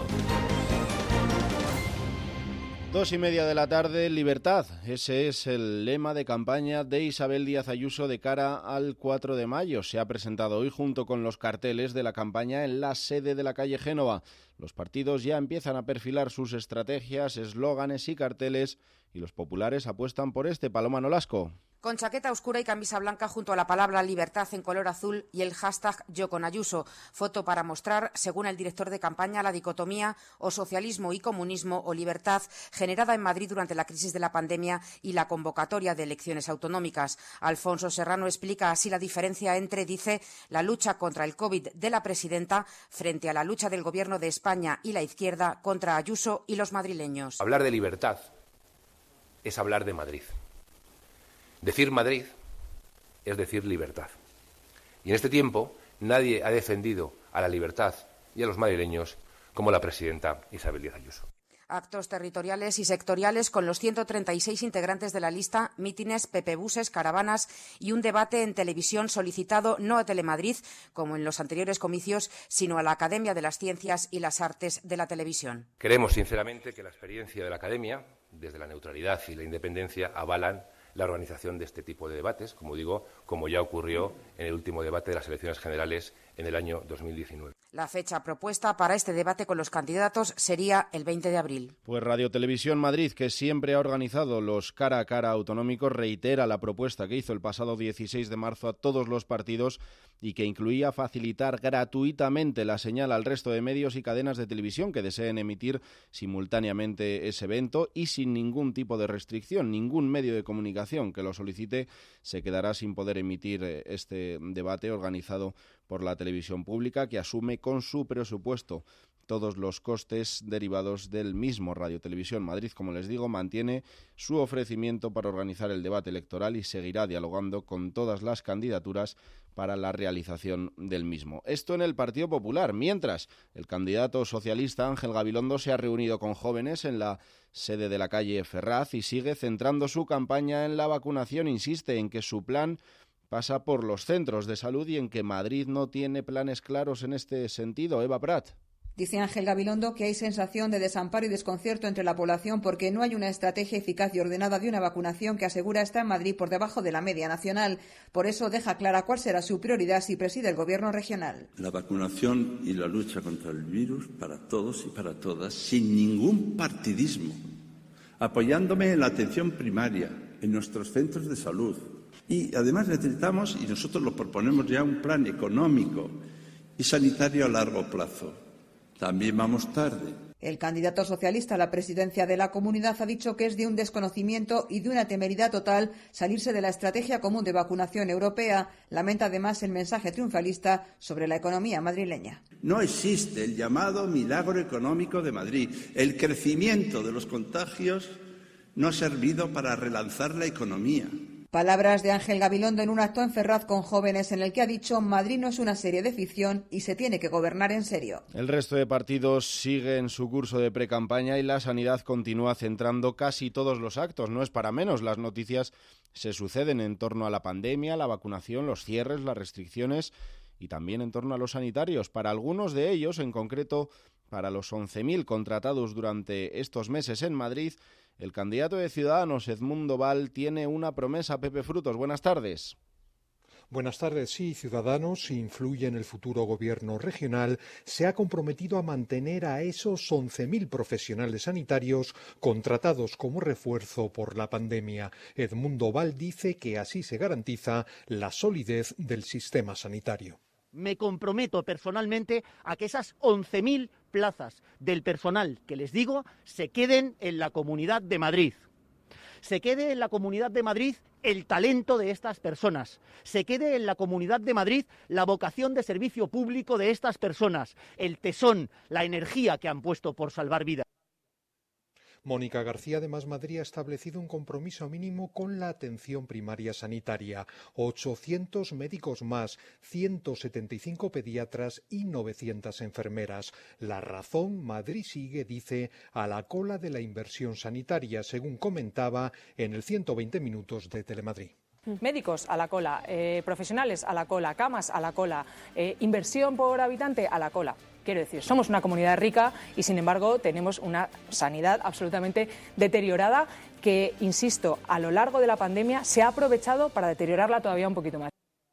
Dos y media de la tarde, libertad. Ese es el lema de campaña de Isabel Díaz Ayuso de cara al cuatro de mayo. Se ha presentado hoy junto con los carteles de la campaña en la sede de la calle Génova. Los partidos ya empiezan a perfilar sus estrategias, eslóganes y carteles, y los populares apuestan por este. Paloma Nolasco. Con chaqueta oscura y camisa blanca junto a la palabra libertad en color azul y el hashtag Yo con Ayuso. Foto para mostrar, según el director de campaña, la dicotomía o socialismo y comunismo o libertad generada en Madrid durante la crisis de la pandemia y la convocatoria de elecciones autonómicas. Alfonso Serrano explica así la diferencia entre, dice, la lucha contra el COVID de la presidenta frente a la lucha del Gobierno de España y la izquierda contra Ayuso y los madrileños. Hablar de libertad es hablar de Madrid. Decir Madrid es decir libertad. Y en este tiempo nadie ha defendido a la libertad y a los madrileños como la presidenta Isabel Díaz Ayuso. Actos territoriales y sectoriales con los ciento treinta y seis integrantes de la lista, mítines, pepebuses, caravanas y un debate en televisión solicitado no a Telemadrid, como en los anteriores comicios, sino a la Academia de las Ciencias y las Artes de la Televisión. Creemos sinceramente que la experiencia de la Academia, desde la neutralidad y la independencia, avalan la organización de este tipo de debates, como digo, como ya ocurrió en el último debate de las elecciones generales en el año dos mil diecinueve. La fecha propuesta para este debate con los candidatos sería el veinte de abril. Pues Radio Televisión Madrid, que siempre ha organizado los cara a cara autonómicos, reitera la propuesta que hizo el pasado dieciséis de marzo a todos los partidos y que incluía facilitar gratuitamente la señal al resto de medios y cadenas de televisión que deseen emitir simultáneamente ese evento y sin ningún tipo de restricción. Ningún medio de comunicación que lo solicite se quedará sin poder emitir este debate organizado por la televisión pública, que asume con su presupuesto todos los costes derivados del mismo. Radio Televisión Madrid, como les digo, mantiene su ofrecimiento para organizar el debate electoral y seguirá dialogando con todas las candidaturas para la realización del mismo. Esto en el Partido Popular, mientras el candidato socialista Ángel Gabilondo se ha reunido con jóvenes en la sede de la calle Ferraz y sigue centrando su campaña en la vacunación. Insiste en que su plan pasa por los centros de salud y en que Madrid no tiene planes claros en este sentido. Eva Prat. Dice Ángel Gabilondo que hay sensación de desamparo y desconcierto entre la población porque no hay una estrategia eficaz y ordenada de una vacunación que asegura está en Madrid por debajo de la media nacional. Por eso deja clara cuál será su prioridad si preside el Gobierno regional. La vacunación y la lucha contra el virus para todos y para todas, sin ningún partidismo, apoyándome en la atención primaria, en nuestros centros de salud. Y además necesitamos, y nosotros lo proponemos ya, un plan económico y sanitario a largo plazo. También vamos tarde. El candidato socialista a la presidencia de la comunidad ha dicho que es de un desconocimiento y de una temeridad total salirse de la estrategia común de vacunación europea. Lamenta además el mensaje triunfalista sobre la economía madrileña. No existe el llamado milagro económico de Madrid. El crecimiento de los contagios no ha servido para relanzar la economía. Palabras de Ángel Gabilondo en un acto en Ferraz con jóvenes en el que ha dicho: Madrid no es una serie de ficción y se tiene que gobernar en serio. El resto de partidos sigue en su curso de precampaña y la sanidad continúa centrando casi todos los actos. No es para menos, las noticias se suceden en torno a la pandemia, la vacunación, los cierres, las restricciones y también en torno a los sanitarios. Para algunos de ellos, en concreto para los once mil contratados durante estos meses en Madrid, el candidato de Ciudadanos, Edmundo Val, tiene una promesa. Pepe Frutos, buenas tardes. Buenas tardes. Sí, Ciudadanos influye en el futuro gobierno regional. Se ha comprometido a mantener a esos once mil profesionales sanitarios contratados como refuerzo por la pandemia. Edmundo Val dice que así se garantiza la solidez del sistema sanitario. Me comprometo personalmente a que esas once mil plazas del personal que les digo se queden en la Comunidad de Madrid. Se quede en la Comunidad de Madrid el talento de estas personas. Se quede en la Comunidad de Madrid la vocación de servicio público de estas personas, el tesón, la energía que han puesto por salvar vidas. Mónica García de Más Madrid ha establecido un compromiso mínimo con la atención primaria sanitaria. ochocientos médicos más, ciento setenta y cinco pediatras y novecientas enfermeras. La razón: Madrid sigue, dice, a la cola de la inversión sanitaria, según comentaba en el ciento veinte minutos de Telemadrid. Médicos a la cola, eh, profesionales a la cola, camas a la cola, eh, inversión por habitante a la cola. Quiero decir, somos una comunidad rica y, sin embargo, tenemos una sanidad absolutamente deteriorada que, insisto, a lo largo de la pandemia se ha aprovechado para deteriorarla todavía un poquito más.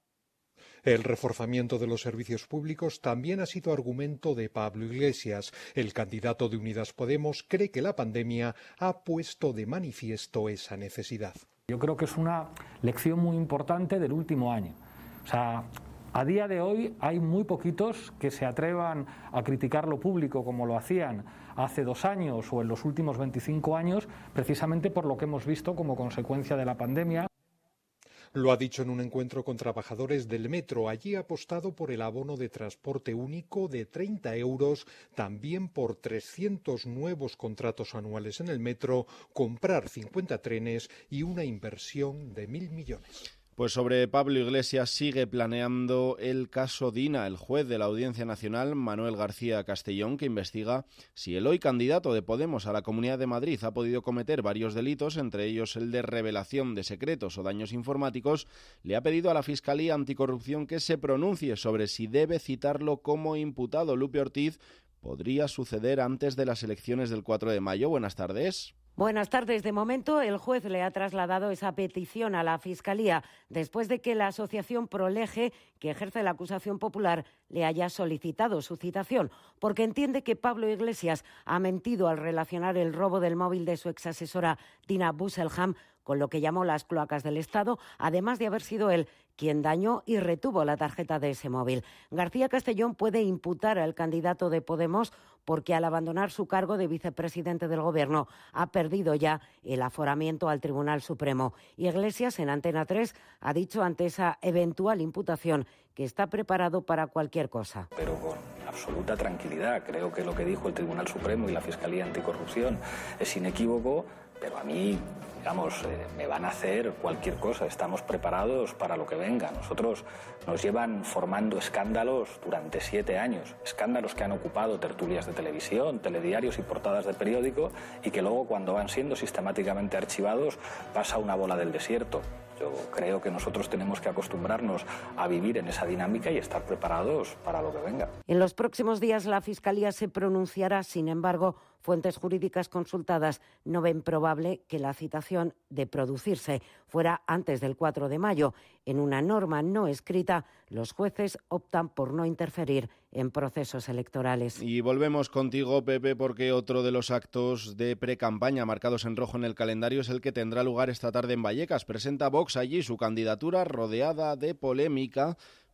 El reforzamiento de los servicios públicos también ha sido argumento de Pablo Iglesias. El candidato de Unidas Podemos cree que la pandemia ha puesto de manifiesto esa necesidad. Yo creo que es una lección muy importante del último año. O sea, a día de hoy hay muy poquitos que se atrevan a criticar lo público como lo hacían hace dos años o en los últimos veinticinco años, precisamente por lo que hemos visto como consecuencia de la pandemia. Lo ha dicho en un encuentro con trabajadores del metro. Allí ha apostado por el abono de transporte único de treinta euros, también por trescientos nuevos contratos anuales en el metro, comprar cincuenta trenes y una inversión de mil millones. Pues sobre Pablo Iglesias sigue planeando el caso Dina. El juez de la Audiencia Nacional, Manuel García Castellón, que investiga si el hoy candidato de Podemos a la Comunidad de Madrid ha podido cometer varios delitos, entre ellos el de revelación de secretos o daños informáticos, le ha pedido a la Fiscalía Anticorrupción que se pronuncie sobre si debe citarlo como imputado. Lupe Ortiz, podría suceder antes de las elecciones del cuatro de mayo. Buenas tardes. Buenas tardes. De momento, el juez le ha trasladado esa petición a la Fiscalía después de que la asociación Proleje, que ejerce la acusación popular, le haya solicitado su citación, porque entiende que Pablo Iglesias ha mentido al relacionar el robo del móvil de su exasesora Dina Busselham con lo que llamó las cloacas del Estado, además de haber sido él quien dañó y retuvo la tarjeta de ese móvil. García Castellón puede imputar al candidato de Podemos porque al abandonar su cargo de vicepresidente del Gobierno ha perdido ya el aforamiento al Tribunal Supremo. Iglesias, en Antena tres, ha dicho ante esa eventual imputación que está preparado para cualquier cosa. Pero con absoluta tranquilidad. Creo que lo que dijo el Tribunal Supremo y la Fiscalía Anticorrupción es inequívoco, pero a mí, digamos, eh, me van a hacer cualquier cosa. Estamos preparados para lo que venga. Nosotros nos llevan formando escándalos durante siete años. Escándalos que han ocupado tertulias de televisión, telediarios y portadas de periódico y que luego, cuando van siendo sistemáticamente archivados, pasa una bola del desierto. Yo creo que nosotros tenemos que acostumbrarnos a vivir en esa dinámica y estar preparados para lo que venga. En los próximos días la Fiscalía se pronunciará. Sin embargo, fuentes jurídicas consultadas no ven probable que la citación, de producirse, fuera antes del cuatro de mayo. En una norma no escrita, los jueces optan por no interferir en procesos electorales. Y volvemos contigo, Pepe, porque otro de los actos de precampaña marcados en rojo en el calendario es el que tendrá lugar esta tarde en Vallecas. Presenta Vox allí su candidatura rodeada de polémica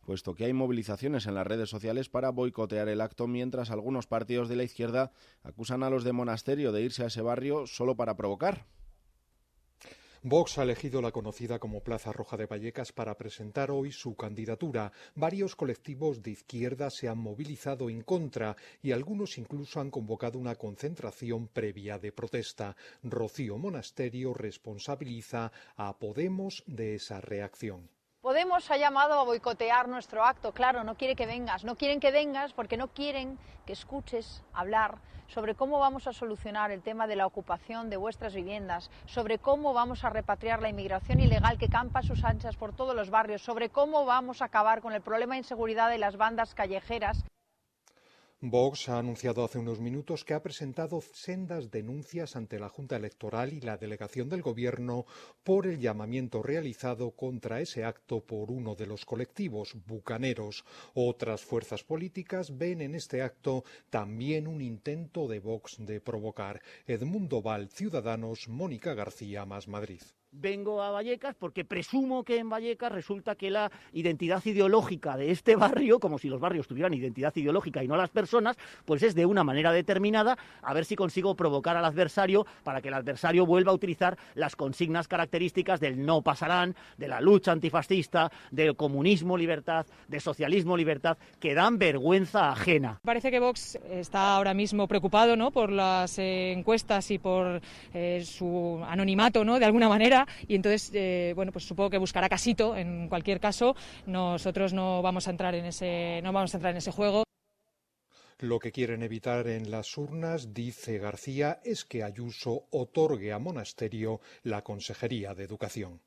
puesto que hay movilizaciones en las redes sociales para boicotear el acto, mientras algunos partidos de la izquierda acusan a los de Monasterio de irse a ese barrio solo para provocar. Vox ha elegido la conocida como Plaza Roja de Vallecas para presentar hoy su candidatura. Varios colectivos de izquierda se han movilizado en contra y algunos incluso han convocado una concentración previa de protesta. Rocío Monasterio responsabiliza a Podemos de esa reacción. Podemos ha llamado a boicotear nuestro acto, claro, no quiere que vengas, no quieren que vengas porque no quieren que escuches hablar sobre cómo vamos a solucionar el tema de la ocupación de vuestras viviendas, sobre cómo vamos a repatriar la inmigración ilegal que campa a sus anchas por todos los barrios, sobre cómo vamos a acabar con el problema de inseguridad de las bandas callejeras. Vox ha anunciado hace unos minutos que ha presentado sendas denuncias ante la Junta Electoral y la delegación del Gobierno por el llamamiento realizado contra ese acto por uno de los colectivos bucaneros. Otras fuerzas políticas ven en este acto también un intento de Vox de provocar. Edmundo Val, Ciudadanos, Mónica García, Más Madrid. Vengo a Vallecas porque presumo que en Vallecas resulta que la identidad ideológica de este barrio, como si los barrios tuvieran identidad ideológica y no las personas, pues es de una manera determinada, a ver si consigo provocar al adversario para que el adversario vuelva a utilizar las consignas características del no pasarán, de la lucha antifascista, del comunismo libertad, de socialismo libertad, que dan vergüenza ajena. Parece que Vox está ahora mismo preocupado, ¿no?, por las eh, encuestas y por eh, su anonimato, ¿no?, de alguna manera. Y entonces, eh, bueno, pues supongo que buscará casito. En cualquier caso, nosotros no vamos a entrar en ese, no vamos a entrar en ese juego. Lo que quieren evitar en las urnas, dice García, es que Ayuso otorgue a Monasterio la Consejería de Educación.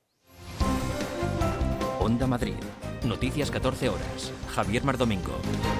Onda Madrid. Noticias catorce horas. Javier Mardomingo.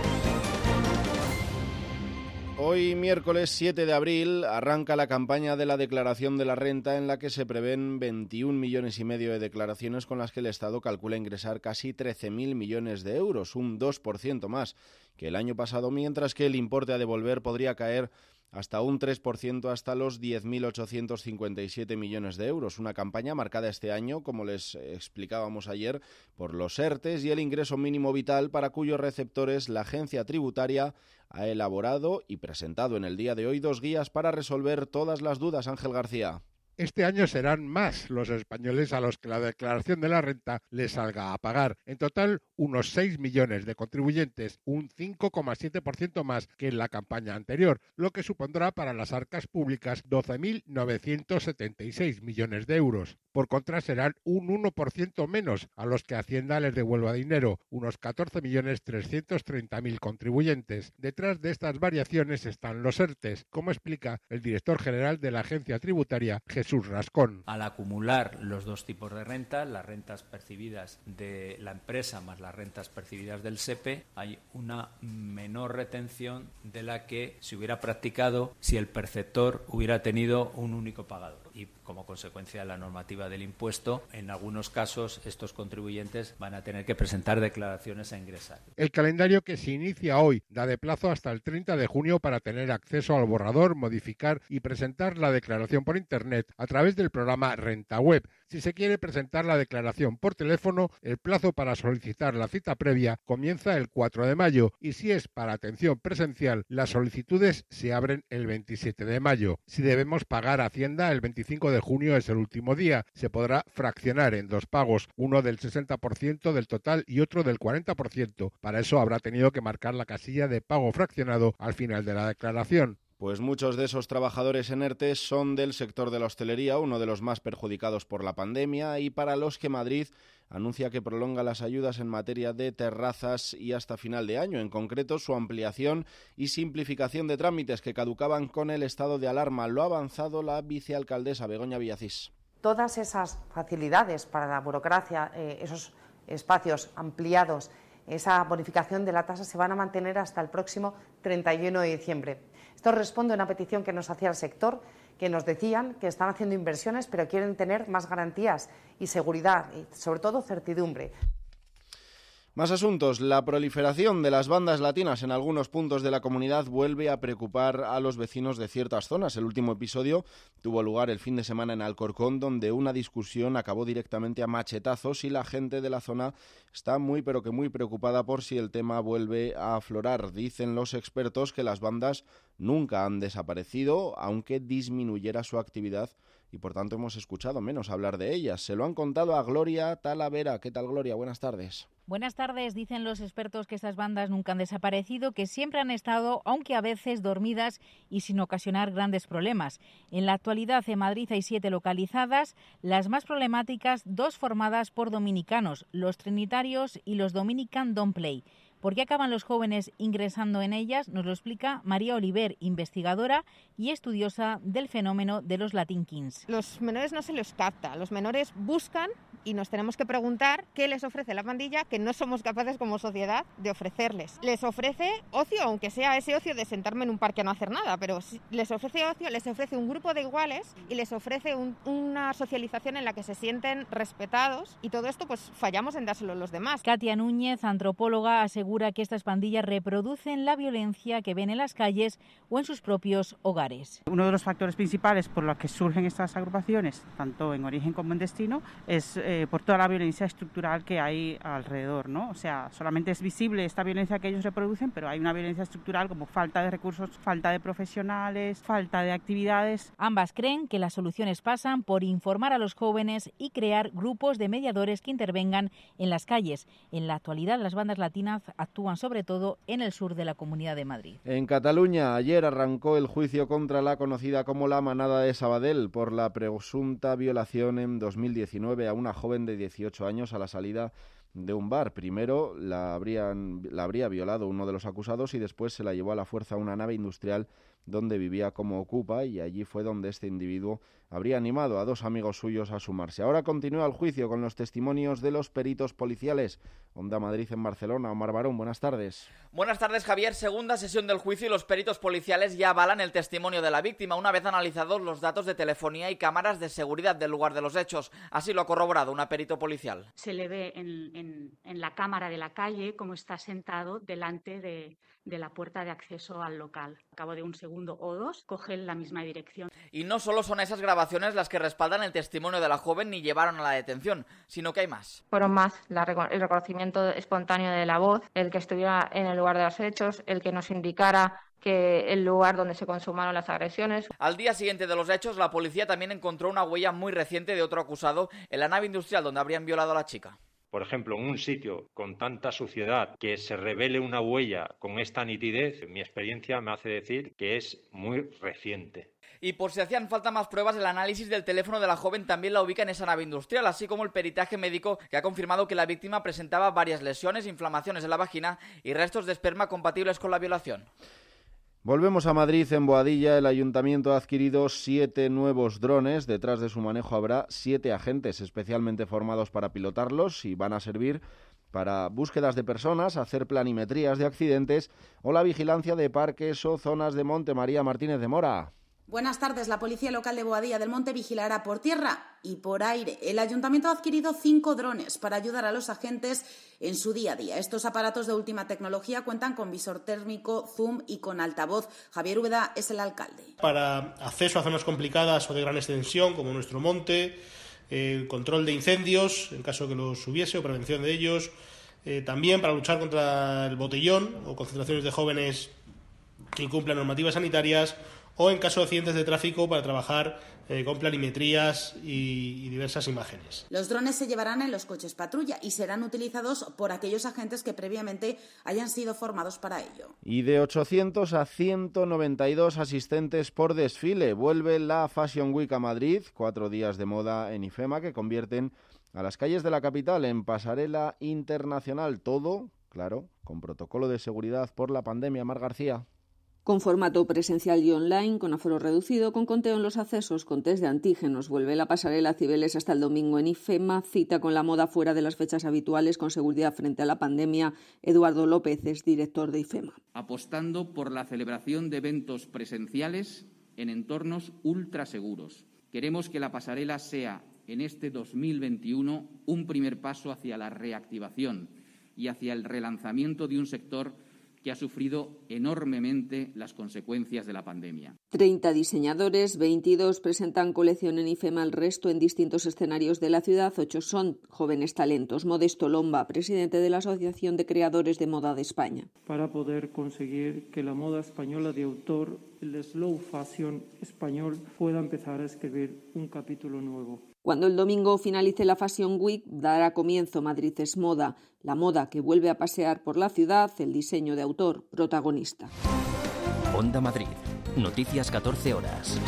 Hoy, miércoles siete de abril, arranca la campaña de la declaración de la renta, en la que se prevén veintiún millones y medio de declaraciones con las que el Estado calcula ingresar casi trece mil millones de euros, un dos por ciento más que el año pasado, mientras que el importe a devolver podría caer hasta un tres por ciento, hasta los diez mil ochocientos cincuenta y siete millones de euros. Una campaña marcada este año, como les explicábamos ayer, por los ERTES y el ingreso mínimo vital, para cuyos receptores la agencia tributaria ha elaborado y presentado en el día de hoy dos guías para resolver todas las dudas. Ángel García. Este año serán más los españoles a los que la declaración de la renta les salga a pagar. En total, unos seis millones de contribuyentes, un cinco coma siete por ciento más que en la campaña anterior, lo que supondrá para las arcas públicas doce mil novecientos setenta y seis millones de euros. Por contra, serán un uno por ciento menos a los que Hacienda les devuelva dinero, unos catorce millones trescientos treinta mil contribuyentes. Detrás de estas variaciones están los ERTES, como explica el director general de la agencia tributaria, Jesús Rascón. Al acumular los dos tipos de renta, las rentas percibidas de la empresa más las rentas percibidas del SEPE, hay una menor retención de la que se hubiera practicado si el perceptor hubiera tenido un único pagador. Y como consecuencia de la normativa del impuesto, en algunos casos estos contribuyentes van a tener que presentar declaraciones a ingresar. El calendario, que se inicia hoy, da de plazo hasta el treinta de junio para tener acceso al borrador, modificar y presentar la declaración por Internet a través del programa Renta Web. Si se quiere presentar la declaración por teléfono, el plazo para solicitar la cita previa comienza el cuatro de mayo y si es para atención presencial, las solicitudes se abren el veintisiete de mayo. Si debemos pagar a Hacienda, el veinticinco de junio es el último día. Se podrá fraccionar en dos pagos, uno del sesenta por ciento del total y otro del cuarenta por ciento. Para eso habrá tenido que marcar la casilla de pago fraccionado al final de la declaración. Pues muchos de esos trabajadores en ERTE son del sector de la hostelería, uno de los más perjudicados por la pandemia, y para los que Madrid anuncia que prolonga las ayudas en materia de terrazas y hasta final de año, en concreto su ampliación y simplificación de trámites que caducaban con el estado de alarma. Lo ha avanzado la vicealcaldesa Begoña Villacís. Todas esas facilidades para la burocracia, eh, esos espacios ampliados, esa bonificación de la tasa se van a mantener hasta el próximo treinta y uno de diciembre. Esto responde a una petición que nos hacía el sector, que nos decían que están haciendo inversiones, pero quieren tener más garantías y seguridad y, sobre todo, certidumbre. Más asuntos. La proliferación de las bandas latinas en algunos puntos de la comunidad vuelve a preocupar a los vecinos de ciertas zonas. El último episodio tuvo lugar el fin de semana en Alcorcón, donde una discusión acabó directamente a machetazos y la gente de la zona está muy pero que muy preocupada por si el tema vuelve a aflorar. Dicen los expertos que las bandas nunca han desaparecido, aunque disminuyera su actividad, y por tanto hemos escuchado menos hablar de ellas. Se lo han contado a Gloria Talavera. ¿Qué tal, Gloria? Buenas tardes. Buenas tardes. Dicen los expertos que estas bandas nunca han desaparecido, que siempre han estado, aunque a veces dormidas y sin ocasionar grandes problemas. En la actualidad en Madrid hay siete localizadas, las más problemáticas dos formadas por dominicanos, los trinitarios y los Dominican Don't Play. ¿Por qué acaban los jóvenes ingresando en ellas? Nos lo explica María Oliver, investigadora y estudiosa del fenómeno de los Latin Kings. Los menores no se los capta, los menores buscan y nos tenemos que preguntar qué les ofrece la pandilla que no somos capaces como sociedad de ofrecerles. Les ofrece ocio, aunque sea ese ocio de sentarme en un parque a no hacer nada, pero les ofrece ocio, les ofrece un grupo de iguales y les ofrece un, una socialización en la que se sienten respetados, y todo esto pues fallamos en dárselo a los demás. Katia Núñez, antropóloga, asegura que estas pandillas reproducen la violencia que ven en las calles o en sus propios hogares. Uno de los factores principales por los que surgen estas agrupaciones, tanto en origen como en destino, es eh, por toda la violencia estructural que hay alrededor, ¿no? O sea, solamente es visible esta violencia que ellos reproducen, pero hay una violencia estructural como falta de recursos, falta de profesionales, falta de actividades. Ambas creen que las soluciones pasan por informar a los jóvenes y crear grupos de mediadores que intervengan en las calles. En la actualidad, las bandas latinas actúan sobre todo en el sur de la Comunidad de Madrid. En Cataluña, ayer arrancó el juicio contra la conocida como la Manada de Sabadell por la presunta violación en dos mil diecinueve a una joven de dieciocho años a la salida de un bar. Primero la, habrían, la habría violado uno de los acusados y después se la llevó a la fuerza a una nave industrial donde vivía como ocupa, y allí fue donde este individuo habría animado a dos amigos suyos a sumarse. Ahora continúa el juicio con los testimonios de los peritos policiales. Onda Madrid en Barcelona. Omar Barón, buenas tardes. Buenas tardes, Javier. Segunda sesión del juicio y los peritos policiales ya avalan el testimonio de la víctima una vez analizados los datos de telefonía y cámaras de seguridad del lugar de los hechos. Así lo ha corroborado una perito policial. Se le ve en, en, en la cámara de la calle cómo está sentado delante de, de la puerta de acceso al local. A cabo de un segundo o dos, cogen la misma dirección. Y no solo son esas grabaciones las que respaldan el testimonio de la joven ni llevaron a la detención, sino que hay más. Fueron más la, el reconocimiento espontáneo de la voz, el que estuviera en el lugar de los hechos, el que nos indicara que el lugar donde se consumaron las agresiones. Al día siguiente de los hechos, la policía también encontró una huella muy reciente de otro acusado en la nave industrial donde habrían violado a la chica. Por ejemplo, en un sitio con tanta suciedad, que se revele una huella con esta nitidez, mi experiencia me hace decir que es muy reciente. Y por si hacían falta más pruebas, el análisis del teléfono de la joven también la ubica en esa nave industrial, así como el peritaje médico que ha confirmado que la víctima presentaba varias lesiones, inflamaciones en la vagina y restos de esperma compatibles con la violación. Volvemos a Madrid. En Boadilla, el ayuntamiento ha adquirido siete nuevos drones. Detrás de su manejo habrá siete agentes especialmente formados para pilotarlos y van a servir para búsquedas de personas, hacer planimetrías de accidentes o la vigilancia de parques o zonas de monte. María Martínez de Mora. Buenas tardes. La Policía Local de Boadilla del Monte vigilará por tierra y por aire. El Ayuntamiento ha adquirido cinco drones para ayudar a los agentes en su día a día. Estos aparatos de última tecnología cuentan con visor térmico, zoom y con altavoz. Javier Úbeda es el alcalde. Para acceso a zonas complicadas o de gran extensión, como nuestro monte, eh, control de incendios, en caso que los hubiese, o prevención de ellos. Eh, también para luchar contra el botellón o concentraciones de jóvenes que incumplan normativas sanitarias, o en caso de accidentes de tráfico para trabajar eh, con planimetrías y, y diversas imágenes. Los drones se llevarán en los coches patrulla y serán utilizados por aquellos agentes que previamente hayan sido formados para ello. Y de ochocientos a ciento noventa y dos asistentes por desfile. Vuelve la Fashion Week a Madrid, cuatro días de moda en IFEMA que convierten a las calles de la capital en pasarela internacional. Todo, claro, con protocolo de seguridad por la pandemia. Mar García. Con formato presencial y online, con aforo reducido, con conteo en los accesos, con test de antígenos. Vuelve la pasarela Cibeles hasta el domingo en IFEMA, cita con la moda fuera de las fechas habituales, con seguridad frente a la pandemia. Eduardo López es director de IFEMA. Apostando por la celebración de eventos presenciales en entornos ultra seguros. Queremos que la pasarela sea, en este dos mil veintiuno, un primer paso hacia la reactivación y hacia el relanzamiento de un sector que ha sufrido enormemente las consecuencias de la pandemia. treinta diseñadores, veintidós presentan colección en IFEMA, el resto en distintos escenarios de la ciudad. Ocho son jóvenes talentos. Modesto Lomba, presidente de la Asociación de Creadores de Moda de España. Para poder conseguir que la moda española de autor, el slow fashion español, pueda empezar a escribir un capítulo nuevo. Cuando el domingo finalice la Fashion Week, dará comienzo Madrid es Moda, la moda que vuelve a pasear por la ciudad, el diseño de autor protagonista. Onda Madrid, noticias catorce horas.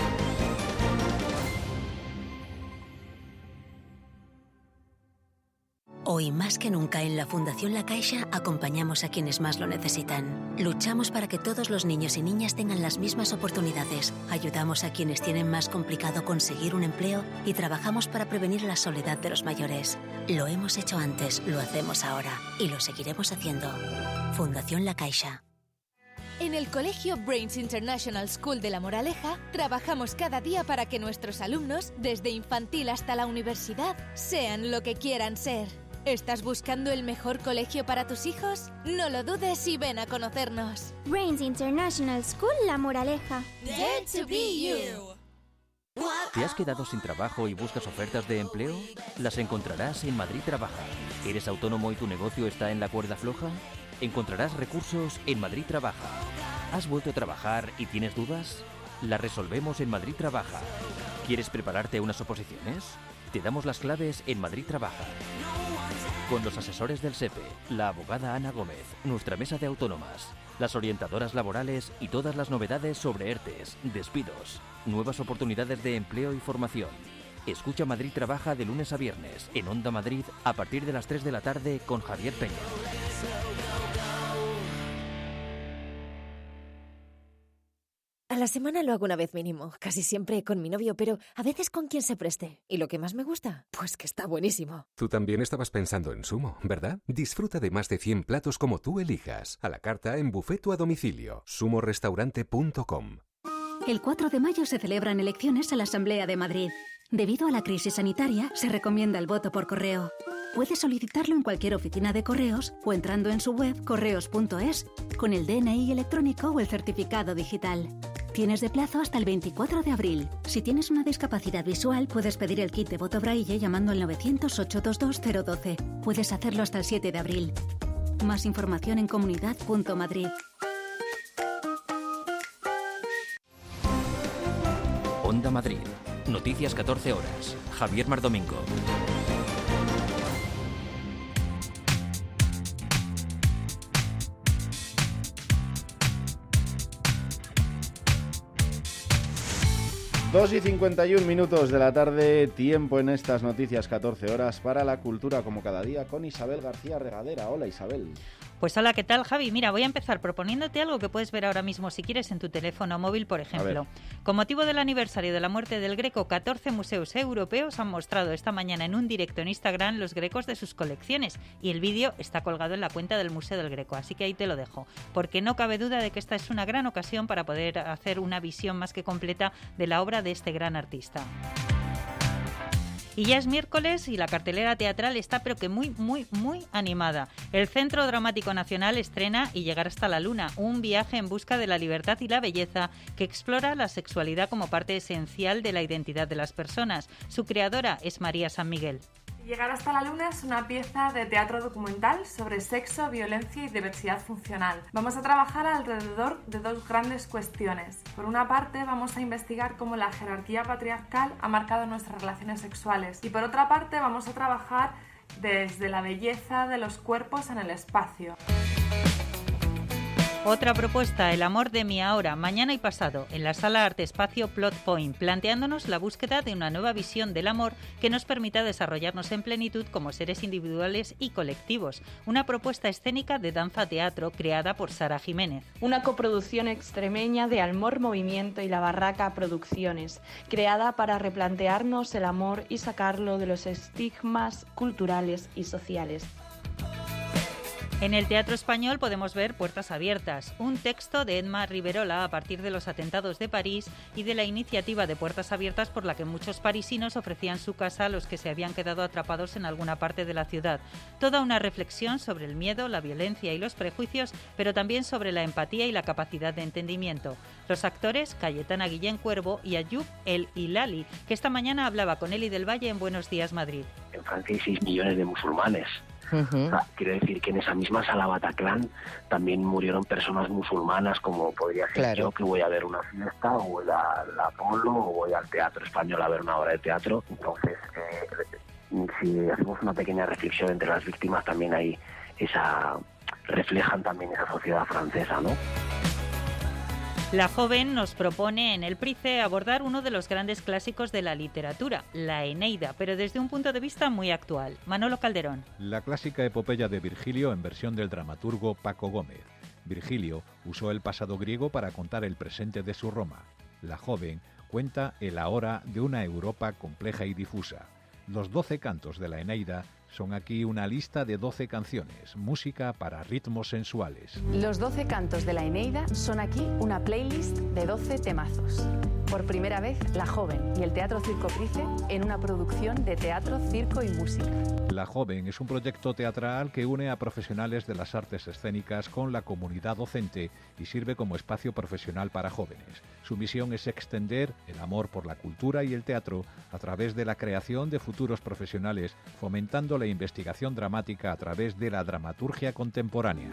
Hoy más que nunca en la Fundación La Caixa acompañamos a quienes más lo necesitan. Luchamos para que todos los niños y niñas tengan las mismas oportunidades. Ayudamos a quienes tienen más complicado conseguir un empleo y trabajamos para prevenir la soledad de los mayores. Lo hemos hecho antes, lo hacemos ahora y lo seguiremos haciendo. Fundación La Caixa. En el Colegio Brains International School de La Moraleja trabajamos cada día para que nuestros alumnos, desde infantil hasta la universidad, sean lo que quieran ser. ¿Estás buscando el mejor colegio para tus hijos? No lo dudes y ven a conocernos. Brains International School La Moraleja. Dare to be you. ¿Te has quedado sin trabajo y buscas ofertas de empleo? Las encontrarás en Madrid Trabaja. ¿Eres autónomo y tu negocio está en la cuerda floja? Encontrarás recursos en Madrid Trabaja. ¿Has vuelto a trabajar y tienes dudas? Las resolvemos en Madrid Trabaja. ¿Quieres prepararte a unas oposiciones? Te damos las claves en Madrid Trabaja. Con los asesores del SEPE, la abogada Ana Gómez, nuestra mesa de autónomas, las orientadoras laborales y todas las novedades sobre ERTES, despidos, nuevas oportunidades de empleo y formación. Escucha Madrid Trabaja de lunes a viernes en Onda Madrid a partir de las tres de la tarde con Javier Peña. A la semana lo hago una vez mínimo, casi siempre con mi novio, pero a veces con quien se preste. ¿Y lo que más me gusta? Pues que está buenísimo. Tú también estabas pensando en Sumo, ¿verdad? Disfruta de más de cien platos como tú elijas, a la carta, en buffet o a domicilio. sumo restaurante punto com. El cuatro de mayo se celebran elecciones a la Asamblea de Madrid. Debido a la crisis sanitaria, se recomienda el voto por correo. Puedes solicitarlo en cualquier oficina de correos o entrando en su web correos punto es con el D N I electrónico o el certificado digital. Tienes de plazo hasta el veinticuatro de abril. Si tienes una discapacidad visual, puedes pedir el kit de voto Braille llamando al novecientos, ochocientos veintidós, cero doce. Puedes hacerlo hasta el siete de abril. Más información en comunidad punto madrid. Onda Madrid, noticias catorce horas. Javier Mardomingo. dos y cincuenta y un minutos de la tarde, tiempo en estas noticias catorce horas para la cultura como cada día con Isabel García Regadera. Hola Isabel. Pues hola, ¿qué tal, Javi? Mira, voy a empezar proponiéndote algo que puedes ver ahora mismo si quieres en tu teléfono móvil, por ejemplo. Con motivo del aniversario de la muerte del Greco, catorce museos europeos han mostrado esta mañana en un directo en Instagram los Grecos de sus colecciones y el vídeo está colgado en la cuenta del Museo del Greco, así que ahí te lo dejo, porque no cabe duda de que esta es una gran ocasión para poder hacer una visión más que completa de la obra de este gran artista. Y ya es miércoles y la cartelera teatral está pero que muy, muy, muy animada. El Centro Dramático Nacional estrena Y llegar hasta la luna, un viaje en busca de la libertad y la belleza que explora la sexualidad como parte esencial de la identidad de las personas. Su creadora es María San Miguel. Llegar hasta la luna es una pieza de teatro documental sobre sexo, violencia y diversidad funcional. Vamos a trabajar alrededor de dos grandes cuestiones. Por una parte, vamos a investigar cómo la jerarquía patriarcal ha marcado nuestras relaciones sexuales. Y por otra parte, vamos a trabajar desde la belleza de los cuerpos en el espacio. Otra propuesta, El amor de mi ahora, mañana y pasado, en la Sala Arte Espacio Plot Point, planteándonos la búsqueda de una nueva visión del amor que nos permita desarrollarnos en plenitud como seres individuales y colectivos. Una propuesta escénica de danza-teatro creada por Sara Jiménez. Una coproducción extremeña de Almor Movimiento y La Barraca Producciones, creada para replantearnos el amor y sacarlo de los estigmas culturales y sociales. En el Teatro Español podemos ver Puertas Abiertas, un texto de Edma Riverola a partir de los atentados de París y de la iniciativa de Puertas Abiertas por la que muchos parisinos ofrecían su casa a los que se habían quedado atrapados en alguna parte de la ciudad. Toda una reflexión sobre el miedo, la violencia y los prejuicios, pero también sobre la empatía y la capacidad de entendimiento. Los actores, Cayetana Guillén Cuervo y Ayub El Hilali, que esta mañana hablaba con Eli del Valle en Buenos Días Madrid. En Francia hay seis millones de musulmanes. Uh-huh. O sea, quiero decir que en esa misma sala Bataclan también murieron personas musulmanas, como podría ser claro. yo, que voy a ver una fiesta, o voy a la Apolo, o voy al Teatro Español a ver una obra de teatro. Entonces, eh, si hacemos una pequeña reflexión entre las víctimas, también hay esa... reflejan también esa sociedad francesa, ¿no? La joven nos propone en el Price abordar uno de los grandes clásicos de la literatura, la Eneida, pero desde un punto de vista muy actual. Manolo Calderón. La clásica epopeya de Virgilio en versión del dramaturgo Paco Gómez. Virgilio usó el pasado griego para contar el presente de su Roma. La joven cuenta el ahora de una Europa compleja y difusa. Los doce cantos de la Eneida son aquí una lista de doce canciones, música para ritmos sensuales. Los doce cantos de la Eneida son aquí una playlist de doce temazos. Por primera vez, La Joven y el Teatro Circo Price en una producción de teatro, circo y música. La Joven es un proyecto teatral que une a profesionales de las artes escénicas con la comunidad docente y sirve como espacio profesional para jóvenes. Su misión es extender el amor por la cultura y el teatro a través de la creación de futuros profesionales, fomentando la investigación dramática a través de la dramaturgia contemporánea.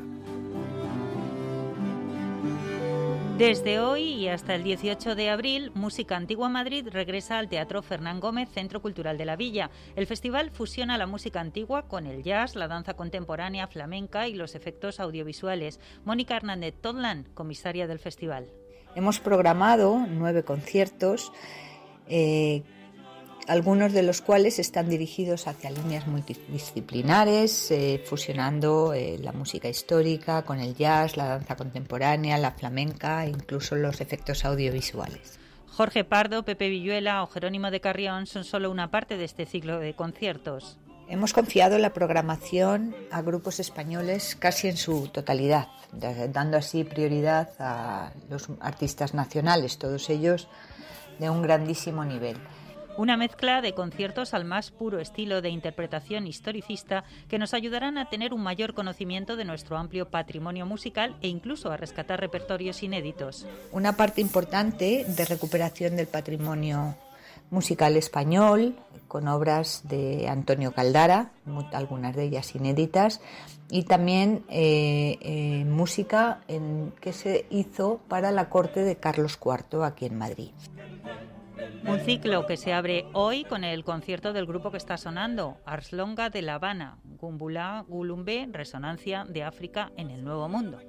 Desde hoy y hasta el dieciocho de abril, Música Antigua Madrid regresa al Teatro Fernán Gómez, Centro Cultural de la Villa. El festival fusiona la música antigua con el jazz, la danza contemporánea, flamenca y los efectos audiovisuales. Mónica Hernández Todlan, comisaria del festival. Hemos programado nueve conciertos, eh, algunos de los cuales están dirigidos hacia líneas multidisciplinares, eh, fusionando eh, la música histórica con el jazz, la danza contemporánea, la flamenca e incluso los efectos audiovisuales. Jorge Pardo, Pepe Villuela o Jerónimo de Carrión son solo una parte de este ciclo de conciertos. Hemos confiado la programación a grupos españoles casi en su totalidad, dando así prioridad a los artistas nacionales, todos ellos de un grandísimo nivel. Una mezcla de conciertos al más puro estilo de interpretación historicista que nos ayudarán a tener un mayor conocimiento de nuestro amplio patrimonio musical e incluso a rescatar repertorios inéditos. Una parte importante de recuperación del patrimonio musical español, con obras de Antonio Caldara, algunas de ellas inéditas, y también eh, eh, música en, que se hizo para la corte de Carlos cuarto aquí en Madrid. Un ciclo que se abre hoy con el concierto del grupo que está sonando, Ars Longa de La Habana, Gumbula Gulumbe, Resonancia de África en el Nuevo Mundo.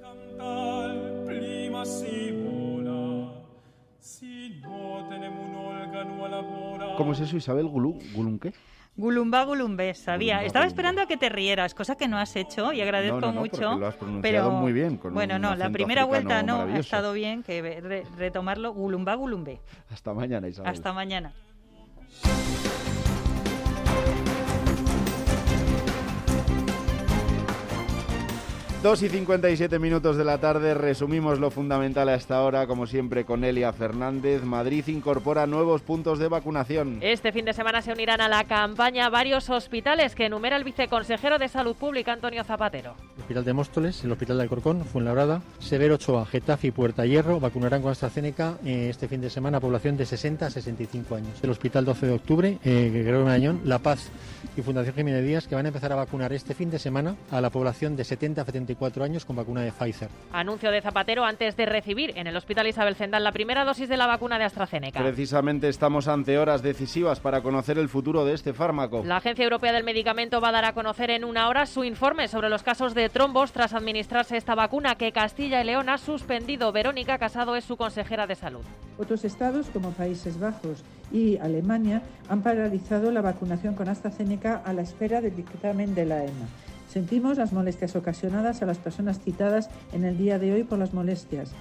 ¿Cómo es eso, Isabel? ¿Gulum, gulum qué? Gulumba Gulumbe, sabía. Gulumba, Estaba Gulumba. esperando a que te rieras, cosa que no has hecho y agradezco no, no, no, mucho. Lo has pronunciado pero muy bien. Con bueno, un no, la acento primera vuelta no ha estado bien, que re- retomarlo. Gulumba Gulumbe. Hasta mañana, Isabel. Hasta mañana. dos y cincuenta y siete minutos de la tarde, resumimos lo fundamental a esta hora, como siempre con Elia Fernández. Madrid incorpora nuevos puntos de vacunación. Este fin de semana se unirán a la campaña varios hospitales que enumera el viceconsejero de Salud Pública, Antonio Zapatero. El Hospital de Móstoles, el Hospital de Alcorcón, Fuenlabrada, Severo Ochoa, Getafe y Puerta Hierro vacunarán con AstraZeneca eh, este fin de semana a población de sesenta a sesenta y cinco años. El Hospital doce de octubre, eh, Gregorio Marañón, La Paz y Fundación Jiménez Díaz, que van a empezar a vacunar este fin de semana a la población de setenta a setenta y cuatro años con vacuna de Pfizer. Anuncio de Zapatero antes de recibir en el Hospital Isabel Zendal la primera dosis de la vacuna de AstraZeneca. Precisamente estamos ante horas decisivas para conocer el futuro de este fármaco. La Agencia Europea del Medicamento va a dar a conocer en una hora su informe sobre los casos de trombos tras administrarse esta vacuna que Castilla y León ha suspendido. Verónica Casado es su consejera de Salud. Otros estados, como Países Bajos y Alemania, han paralizado la vacunación con AstraZeneca a la espera del dictamen de la E M A. Sentimos las molestias ocasionadas a las personas citadas en el día de hoy por las molestias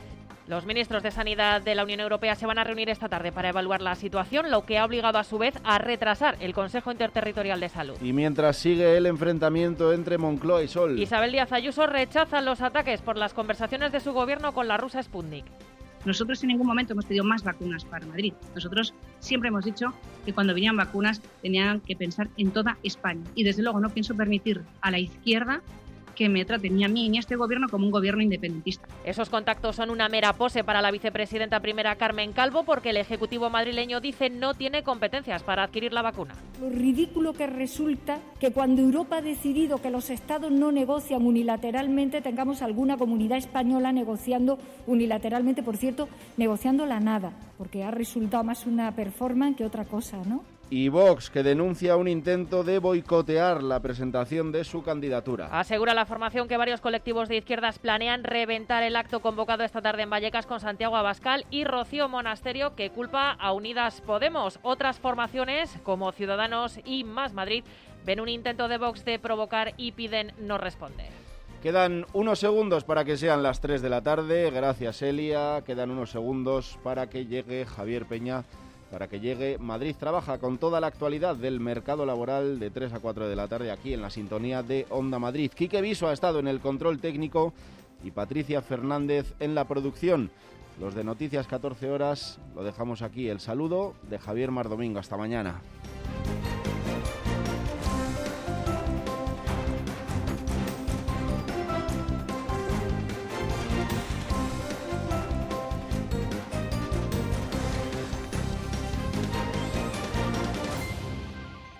Los ministros de Sanidad de la Unión Europea se van a reunir esta tarde para evaluar la situación, lo que ha obligado a su vez a retrasar el Consejo Interterritorial de Salud. Y mientras sigue el enfrentamiento entre Moncloa y Sol. Isabel Díaz Ayuso rechaza los ataques por las conversaciones de su gobierno con la rusa Sputnik. Nosotros en ningún momento hemos pedido más vacunas para Madrid. Nosotros siempre hemos dicho que cuando venían vacunas tenían que pensar en toda España. Y desde luego no pienso permitir a la izquierda que me traten ni a mí ni a este gobierno como un gobierno independentista. Esos contactos son una mera pose para la vicepresidenta primera Carmen Calvo, porque el Ejecutivo madrileño dice no tiene competencias para adquirir la vacuna. Lo ridículo que resulta que cuando Europa ha decidido que los Estados no negocian unilateralmente, tengamos alguna comunidad española negociando unilateralmente, por cierto, negociando la nada, porque ha resultado más una performance que otra cosa, ¿no? Y Vox, que denuncia un intento de boicotear la presentación de su candidatura. Asegura la formación que varios colectivos de izquierdas planean reventar el acto convocado esta tarde en Vallecas con Santiago Abascal y Rocío Monasterio, que culpa a Unidas Podemos. Otras formaciones, como Ciudadanos y Más Madrid, ven un intento de Vox de provocar y piden no responder. Quedan unos segundos para que sean las tres de la tarde. Gracias, Elia. Quedan unos segundos para que llegue Javier Peña. Para que llegue Madrid Trabaja con toda la actualidad del mercado laboral de tres a cuatro de la tarde aquí en la sintonía de Onda Madrid. Quique Viso ha estado en el control técnico y Patricia Fernández en la producción. Los de Noticias catorce horas lo dejamos aquí. El saludo de Javier Mar Domingo. Hasta mañana.